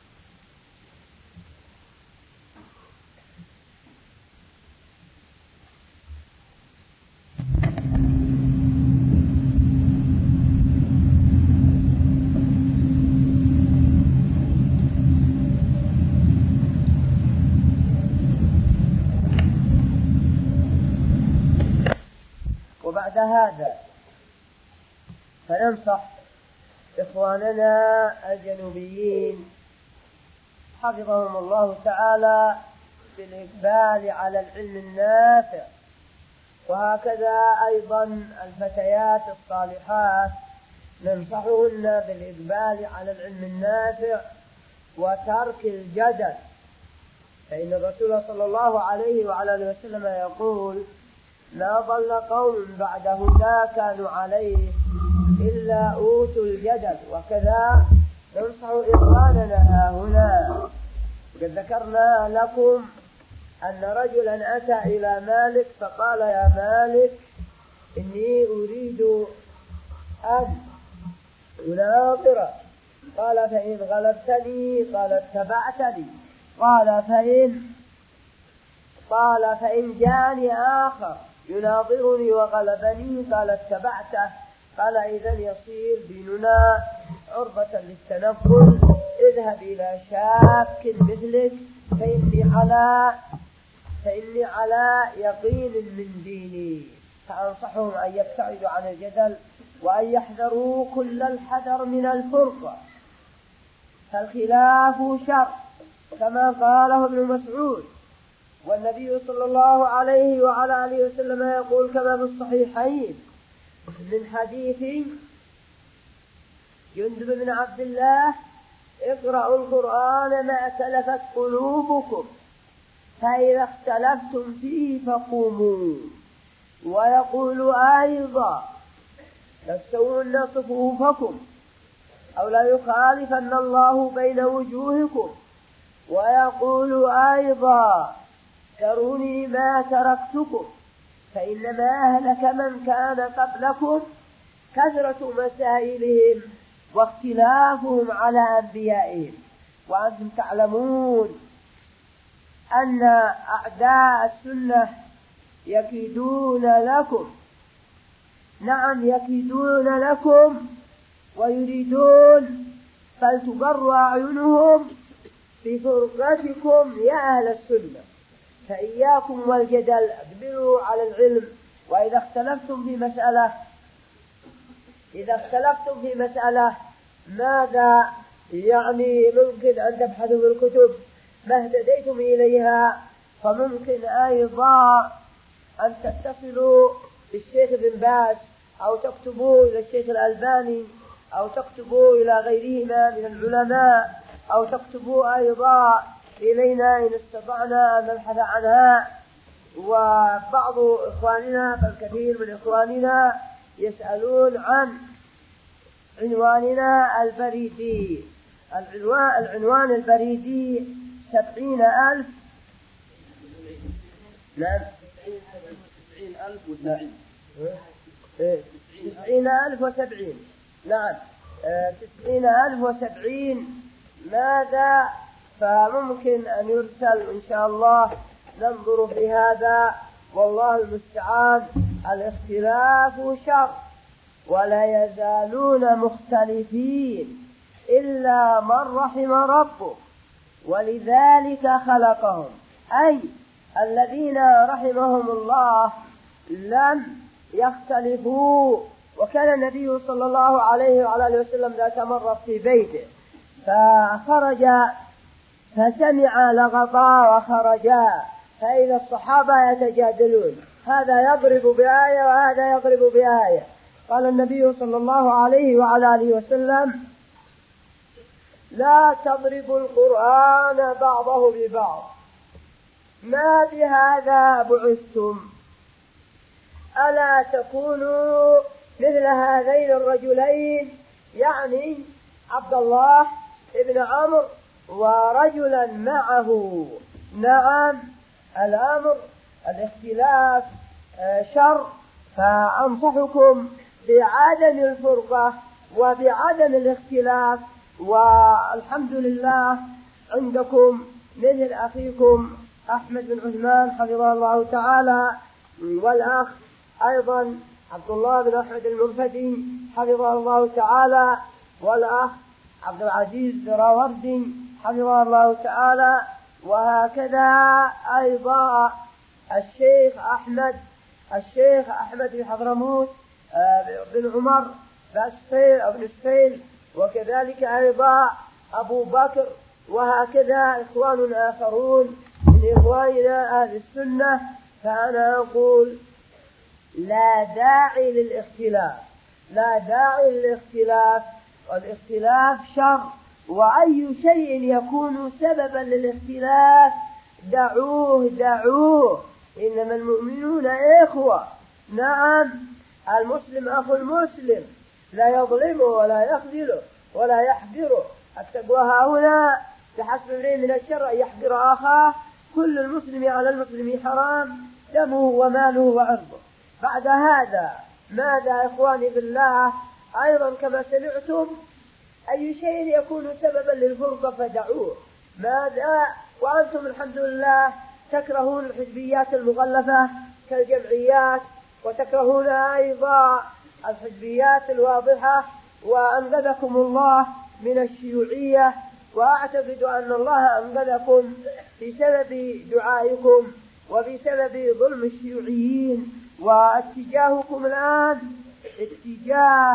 وبعد هذا فننصح إخواننا الجنوبيين حفظهم الله تعالى بالإقبال على العلم النافع، وهكذا أيضا الفتيات الصالحات ننصحهن بالإقبال على العلم النافع وترك الجدل، فإن الرسول صلى الله عليه وعلى آله وسلم يقول: لا ضل قوم بعد هدى كانوا عليه إلا أوتوا الجدل. وكذا ننصح إخواننا هنا. قد ذكرنا لكم أن رجلا أتى إلى مالك فقال: يا مالك، إني أريد أن أناظر. قال: فإن غلبتني. قال: اتبعتني. قال: فإن جاءني آخر يناظرني وغلبني. قال: اتبعته. قال: إذن يصير ديننا عرضة للتنقل. اذهب إلى شاك مثلك فإني على يقين من ديني. فأنصحهم أن يبتعدوا عن الجدل وأن يحذروا كل الحذر من الفرقة، فالخلاف شر كما قاله ابن مسعود. والنبي صلى الله عليه وعلى آله وسلم يقول كما في الصحيحين من حديث جندب بن عبد الله: اقرأوا القرآن ما تلفت قلوبكم، فإذا اختلفتم فيه فقوموا. ويقول أيضا: لا تسوون صفوفكم أو لا يخالفن الله بين وجوهكم. ويقول أيضا: تروني ما تركتكم، فإنما أهلك من كان قبلكم كثرة مسائلهم واختلافهم على أنبيائهم. وأنتم تعلمون أن أعداء السنة يكيدون لكم، نعم يكيدون لكم ويريدون فلتقر أعينهم بفرقتكم يا أهل السنة. فإياكم والجدل، اقبلوا على العلم. وإذا اختلفتم في مسألة ماذا يعني ممكن أن تبحثوا في الكتب ما اهتديتم إليها، فممكن أيضا أن تتصلوا بالشيخ بن باز أو تكتبوا إلى الشيخ الألباني أو تكتبوا إلى غيرهما من العلماء أو تكتبوا أيضا إلينا إن استطعنا أن نبحث عنها. وبعض إخواننا بل كثير من إخواننا يسألون عن عنواننا البريدي. العنوان البريدي 70,000. نعم 90,070. نعم 90,070. ماذا؟ فممكن أن يرسل إن شاء الله، ننظر في هذا والله المستعان. الاختلاف شر ولا يزالون مختلفين إلا من رحم ربك ولذلك خلقهم، أي الذين رحمهم الله لم يختلفوا. وكان النبي صلى الله عليه وعلى آله وسلم ذات مرة في بيته فخرج فسمع لغطا وخرجا، فإذا الصحابة يتجادلون، هذا يضرب بآية وهذا يضرب بآية. قال النبي صلى الله عليه وعلى آله وسلم: لا تضربوا القرآن بعضه ببعض، ما بهذا بعثتم، ألا تكونوا مثل هذين الرجلين، يعني عبد الله ابن عمرو ورجلا معه. نعم، الأمر الاختلاف شر، فأنصحكم بعدم الفرقة وبعدم الاختلاف. والحمد لله عندكم مثل أخيكم أحمد بن عثمان حفظه الله تعالى، والأخ أيضا عبد الله بن أحمد المرفدي حفظه الله تعالى، والأخ عبد العزيز دراوردي حفظه الله تعالى، وهكذا أيضا الشيخ أحمد بن حضرموت بن عمر بن سفيل، وكذلك أيضا أبو بكر، وهكذا إخوان آخرون من إخواننا أهل السنة. فأنا أقول لا داعي للاختلاف، والاختلاف شر، وأي شيء يكون سببا للاختلاف دعوه، إنما المؤمنون إخوة. نعم، المسلم أخو المسلم، لا يظلمه ولا يخذله ولا يحقره. التقوى هنا بحسب امرئ من الشر أن يحقر أخاه، كل المسلم على المسلم حرام دمه وماله وعرضه. بعد هذا ماذا إخواني بالله؟ أيضا كما سمعتم أي شيء يكون سببا للفرقة فدعوه. ماذا وأنتم الحمد لله تكرهون الحزبيات المغلفة كالجمعيات، وتكرهون أيضا الحزبيات الواضحة، وأنقذكم الله من الشيوعية، وأعتقد أن الله أنقذكم بسبب دعائكم وبسبب ظلم الشيوعيين. واتجاهكم الآن اتجاه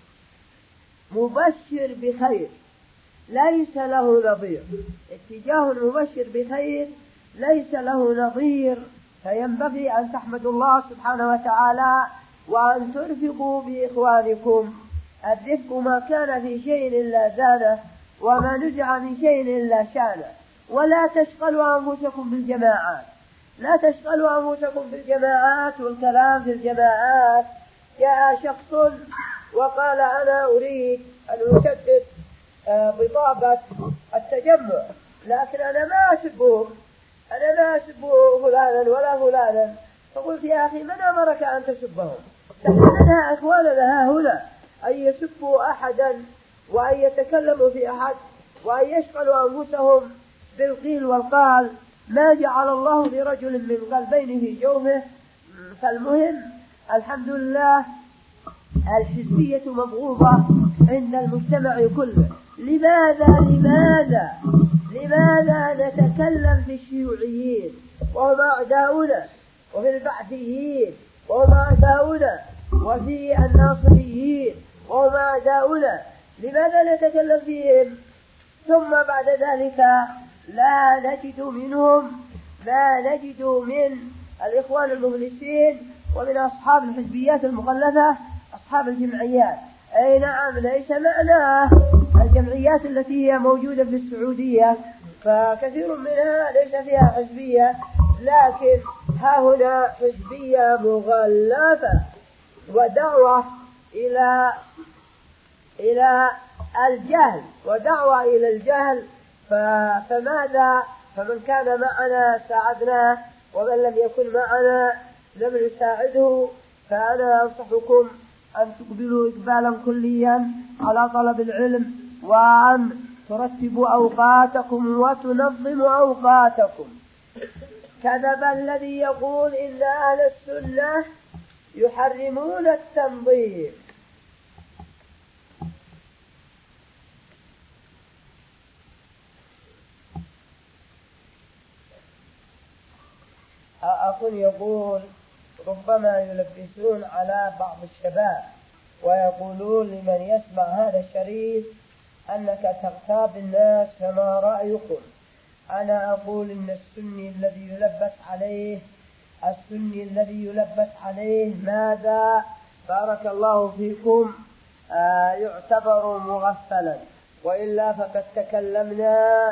مبشر بخير ليس له نظير، اتجاه مبشر بخير ليس له نظير. فينبغي أن تحمدوا الله سبحانه وتعالى وأن ترفقوا بإخوانكم. الرفق ما كان في شيء إلا زانه، وما نزع من شيء إلا شانه. ولا تشغلوا أنفسكم بالجماعات، لا تشغلوا أنفسكم بالجماعات والكلام في الجماعات. جاء شخص وقال أنا أريد أن أشدد بطاقة التجمع، لكن أنا ما أسبه فلانا ولا فلانا. فقلت يا أخي من أمرك أن تسبهم؟ نحن لنا أخواننا هنا أن يسبوا أحدا وأن يتكلموا في أحد وأن يشغلوا أنفسهم بالقيل والقال. ما جعل الله لرجل من قلبين في جوفه. فالمهم الحمد لله الحزبية مبغوضة عند المجتمع كله. لماذا نتكلم في الشيوعيين وهم أعداؤنا، وفي البعثيين وهم أعداؤنا، وفي الناصريين وهم أعداؤنا؟ لماذا نتكلم فيهم ثم بعد ذلك لا نجد من الإخوان المخلصين ومن أصحاب الحزبيات المغلفة أصحاب الجمعيات؟ أي نعم، ليس معناه الجمعيات التي هي موجودة في السعودية، فكثير منها ليس فيها حزبية، لكن ها هنا حزبية مغلفة ودعوة إلى الجهل فماذا؟ فمن كان معنا ساعدناه، ومن لم يكن معنا لم نساعده. فأنا أنصحكم أن تقبلوا إقبالا كليا على طلب العلم، وأن ترتبوا أوقاتكم وتنظموا أوقاتكم. كذب الذي يقول إن أهل السنة يحرمون التنظيم. أخ يقول ربما يلبسون على بعض الشباب ويقولون لمن يسمع هذا الشريط أنك تغتاب الناس، فما رأيكم؟ أنا أقول إن السني الذي يلبس عليه ماذا؟ بارك الله فيكم، يعتبر مغفلا، وإلا فقد تكلمنا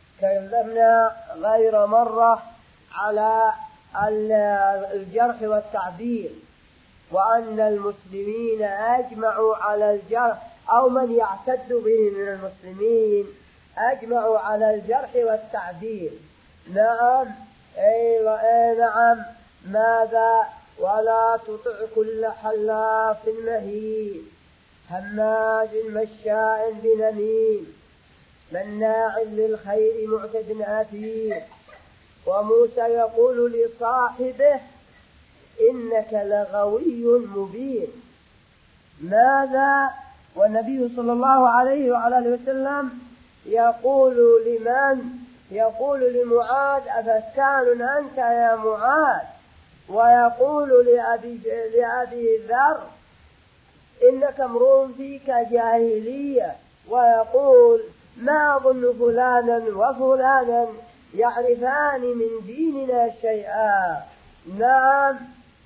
غير مرة على الجرح والتعديل، وأن المسلمين أجمعوا على الجرح، أو من يعتد به من المسلمين أجمعوا على الجرح والتعديل. نعم، نعم، ماذا؟ ولا تطع كل حلاف مهين هماز مشاء بنميم مناع للخير معتد أثيم. وموسى يقول لصاحبه إنك لغوي مبين. ماذا؟ والنبي صلى الله عليه وعلى آله وسلم يقول لمعاذ أفتان أنت يا معاذ، ويقول لأبي ذر إنك امرؤ فيك جاهلية، ويقول ما أظن فلانا وفلانا يعرفان من ديننا شيئا. نعم،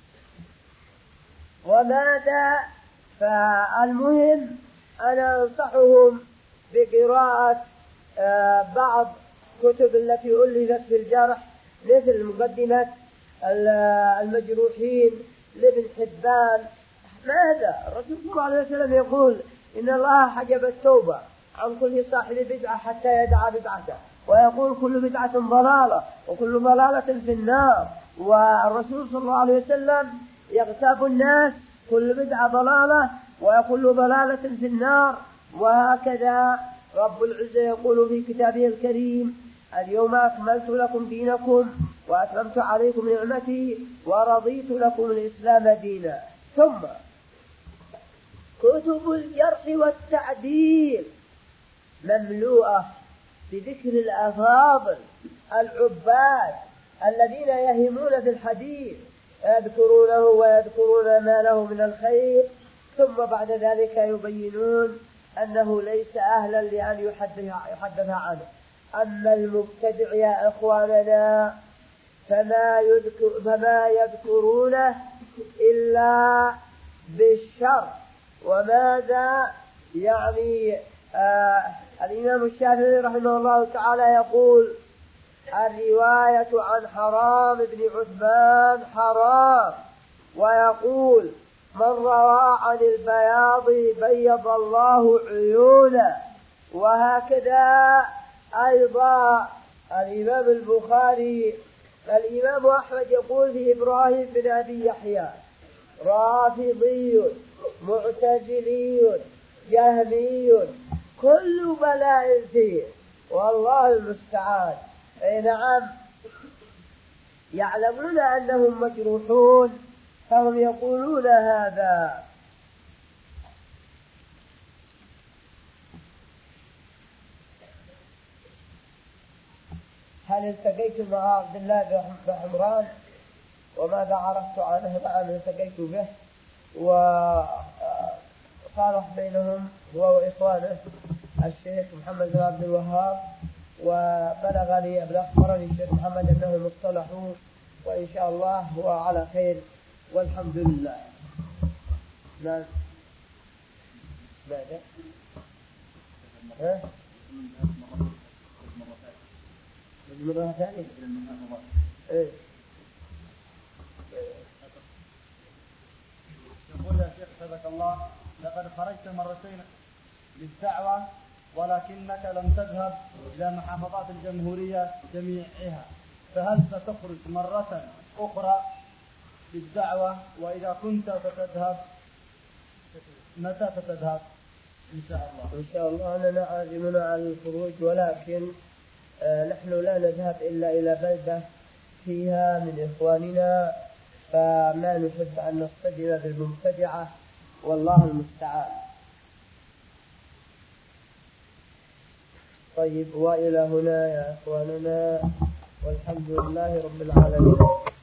وماذا؟ فالمهم أنا أنصحهم بقراءة بعض كتب التي ألفت في الجرح، مثل مقدمة المجروحين لابن حبان. ماذا؟ الرسول صلى الله عليه وسلم يقول إن الله حجب التوبة عن كل صاحب بدعة حتى يدع بدعته، ويقول كل بدعة ضلالة وكل ضلالة في النار. والرسول صلى الله عليه وسلم يغتاب الناس كل بدعة ضلالة وكل ضلالة في النار. وهكذا رب العزة يقول في كتابه الكريم اليوم أكملت لكم دينكم وأتممت عليكم نعمتي ورضيت لكم الإسلام دينا. ثم كتب الجرح والتعديل مملوءة بذكر الأفاضل العباد الذين يهمون في الحديث، يذكرونه ويذكرون ما له من الخير، ثم بعد ذلك يبينون أنه ليس أهلا لأن يحدث عنه. أما المبتدع يا إخواننا فما يذكرونه إلا بالشر. وماذا يعني؟ الإمام الشافعي رحمه الله تعالى يقول الرواية عن حرام بن عثمان حرام، ويقول من روى عن البياض بيض الله عيونه. وهكذا أيضا الإمام البخاري. الإمام أحمد يقول في إبراهيم بن أبي يحيى رافضي معتزلي جهمي كل بلاء فيه والله المستعان. أي نعم، يعلمون أنهم مجروحون فهم يقولون هذا. هل التقيت مع عبد الله بن حمران وماذا عرفت عنه؟ نعم التقيت به، وصالح بينهم هو وإخوانه الشيخ محمد بن عبد الوهاب، وبلغني أخبرني الشيخ محمد أنهم اصطلحوا، وإن شاء الله هو على خير والحمد لله. ماذا؟ مرة ثانية؟ يقول يا شيخ حفظك الله لقد خرجت مرتين للدعوة ولكنك لم تذهب إلى محافظات الجمهورية جميعها، فهل ستخرج مرة أخرى للدعوة؟ وإذا كنت ستذهب متى ستذهب؟ إن شاء الله. إن شاء الله أننا عازمون على الخروج، ولكن نحن لا نذهب إلا إلى بلدة فيها من إخواننا، فما نحب أن نصطدم بالمبتدعة والله المستعان. طيب، وإلى هنا يا إخواننا، والحمد لله رب العالمين.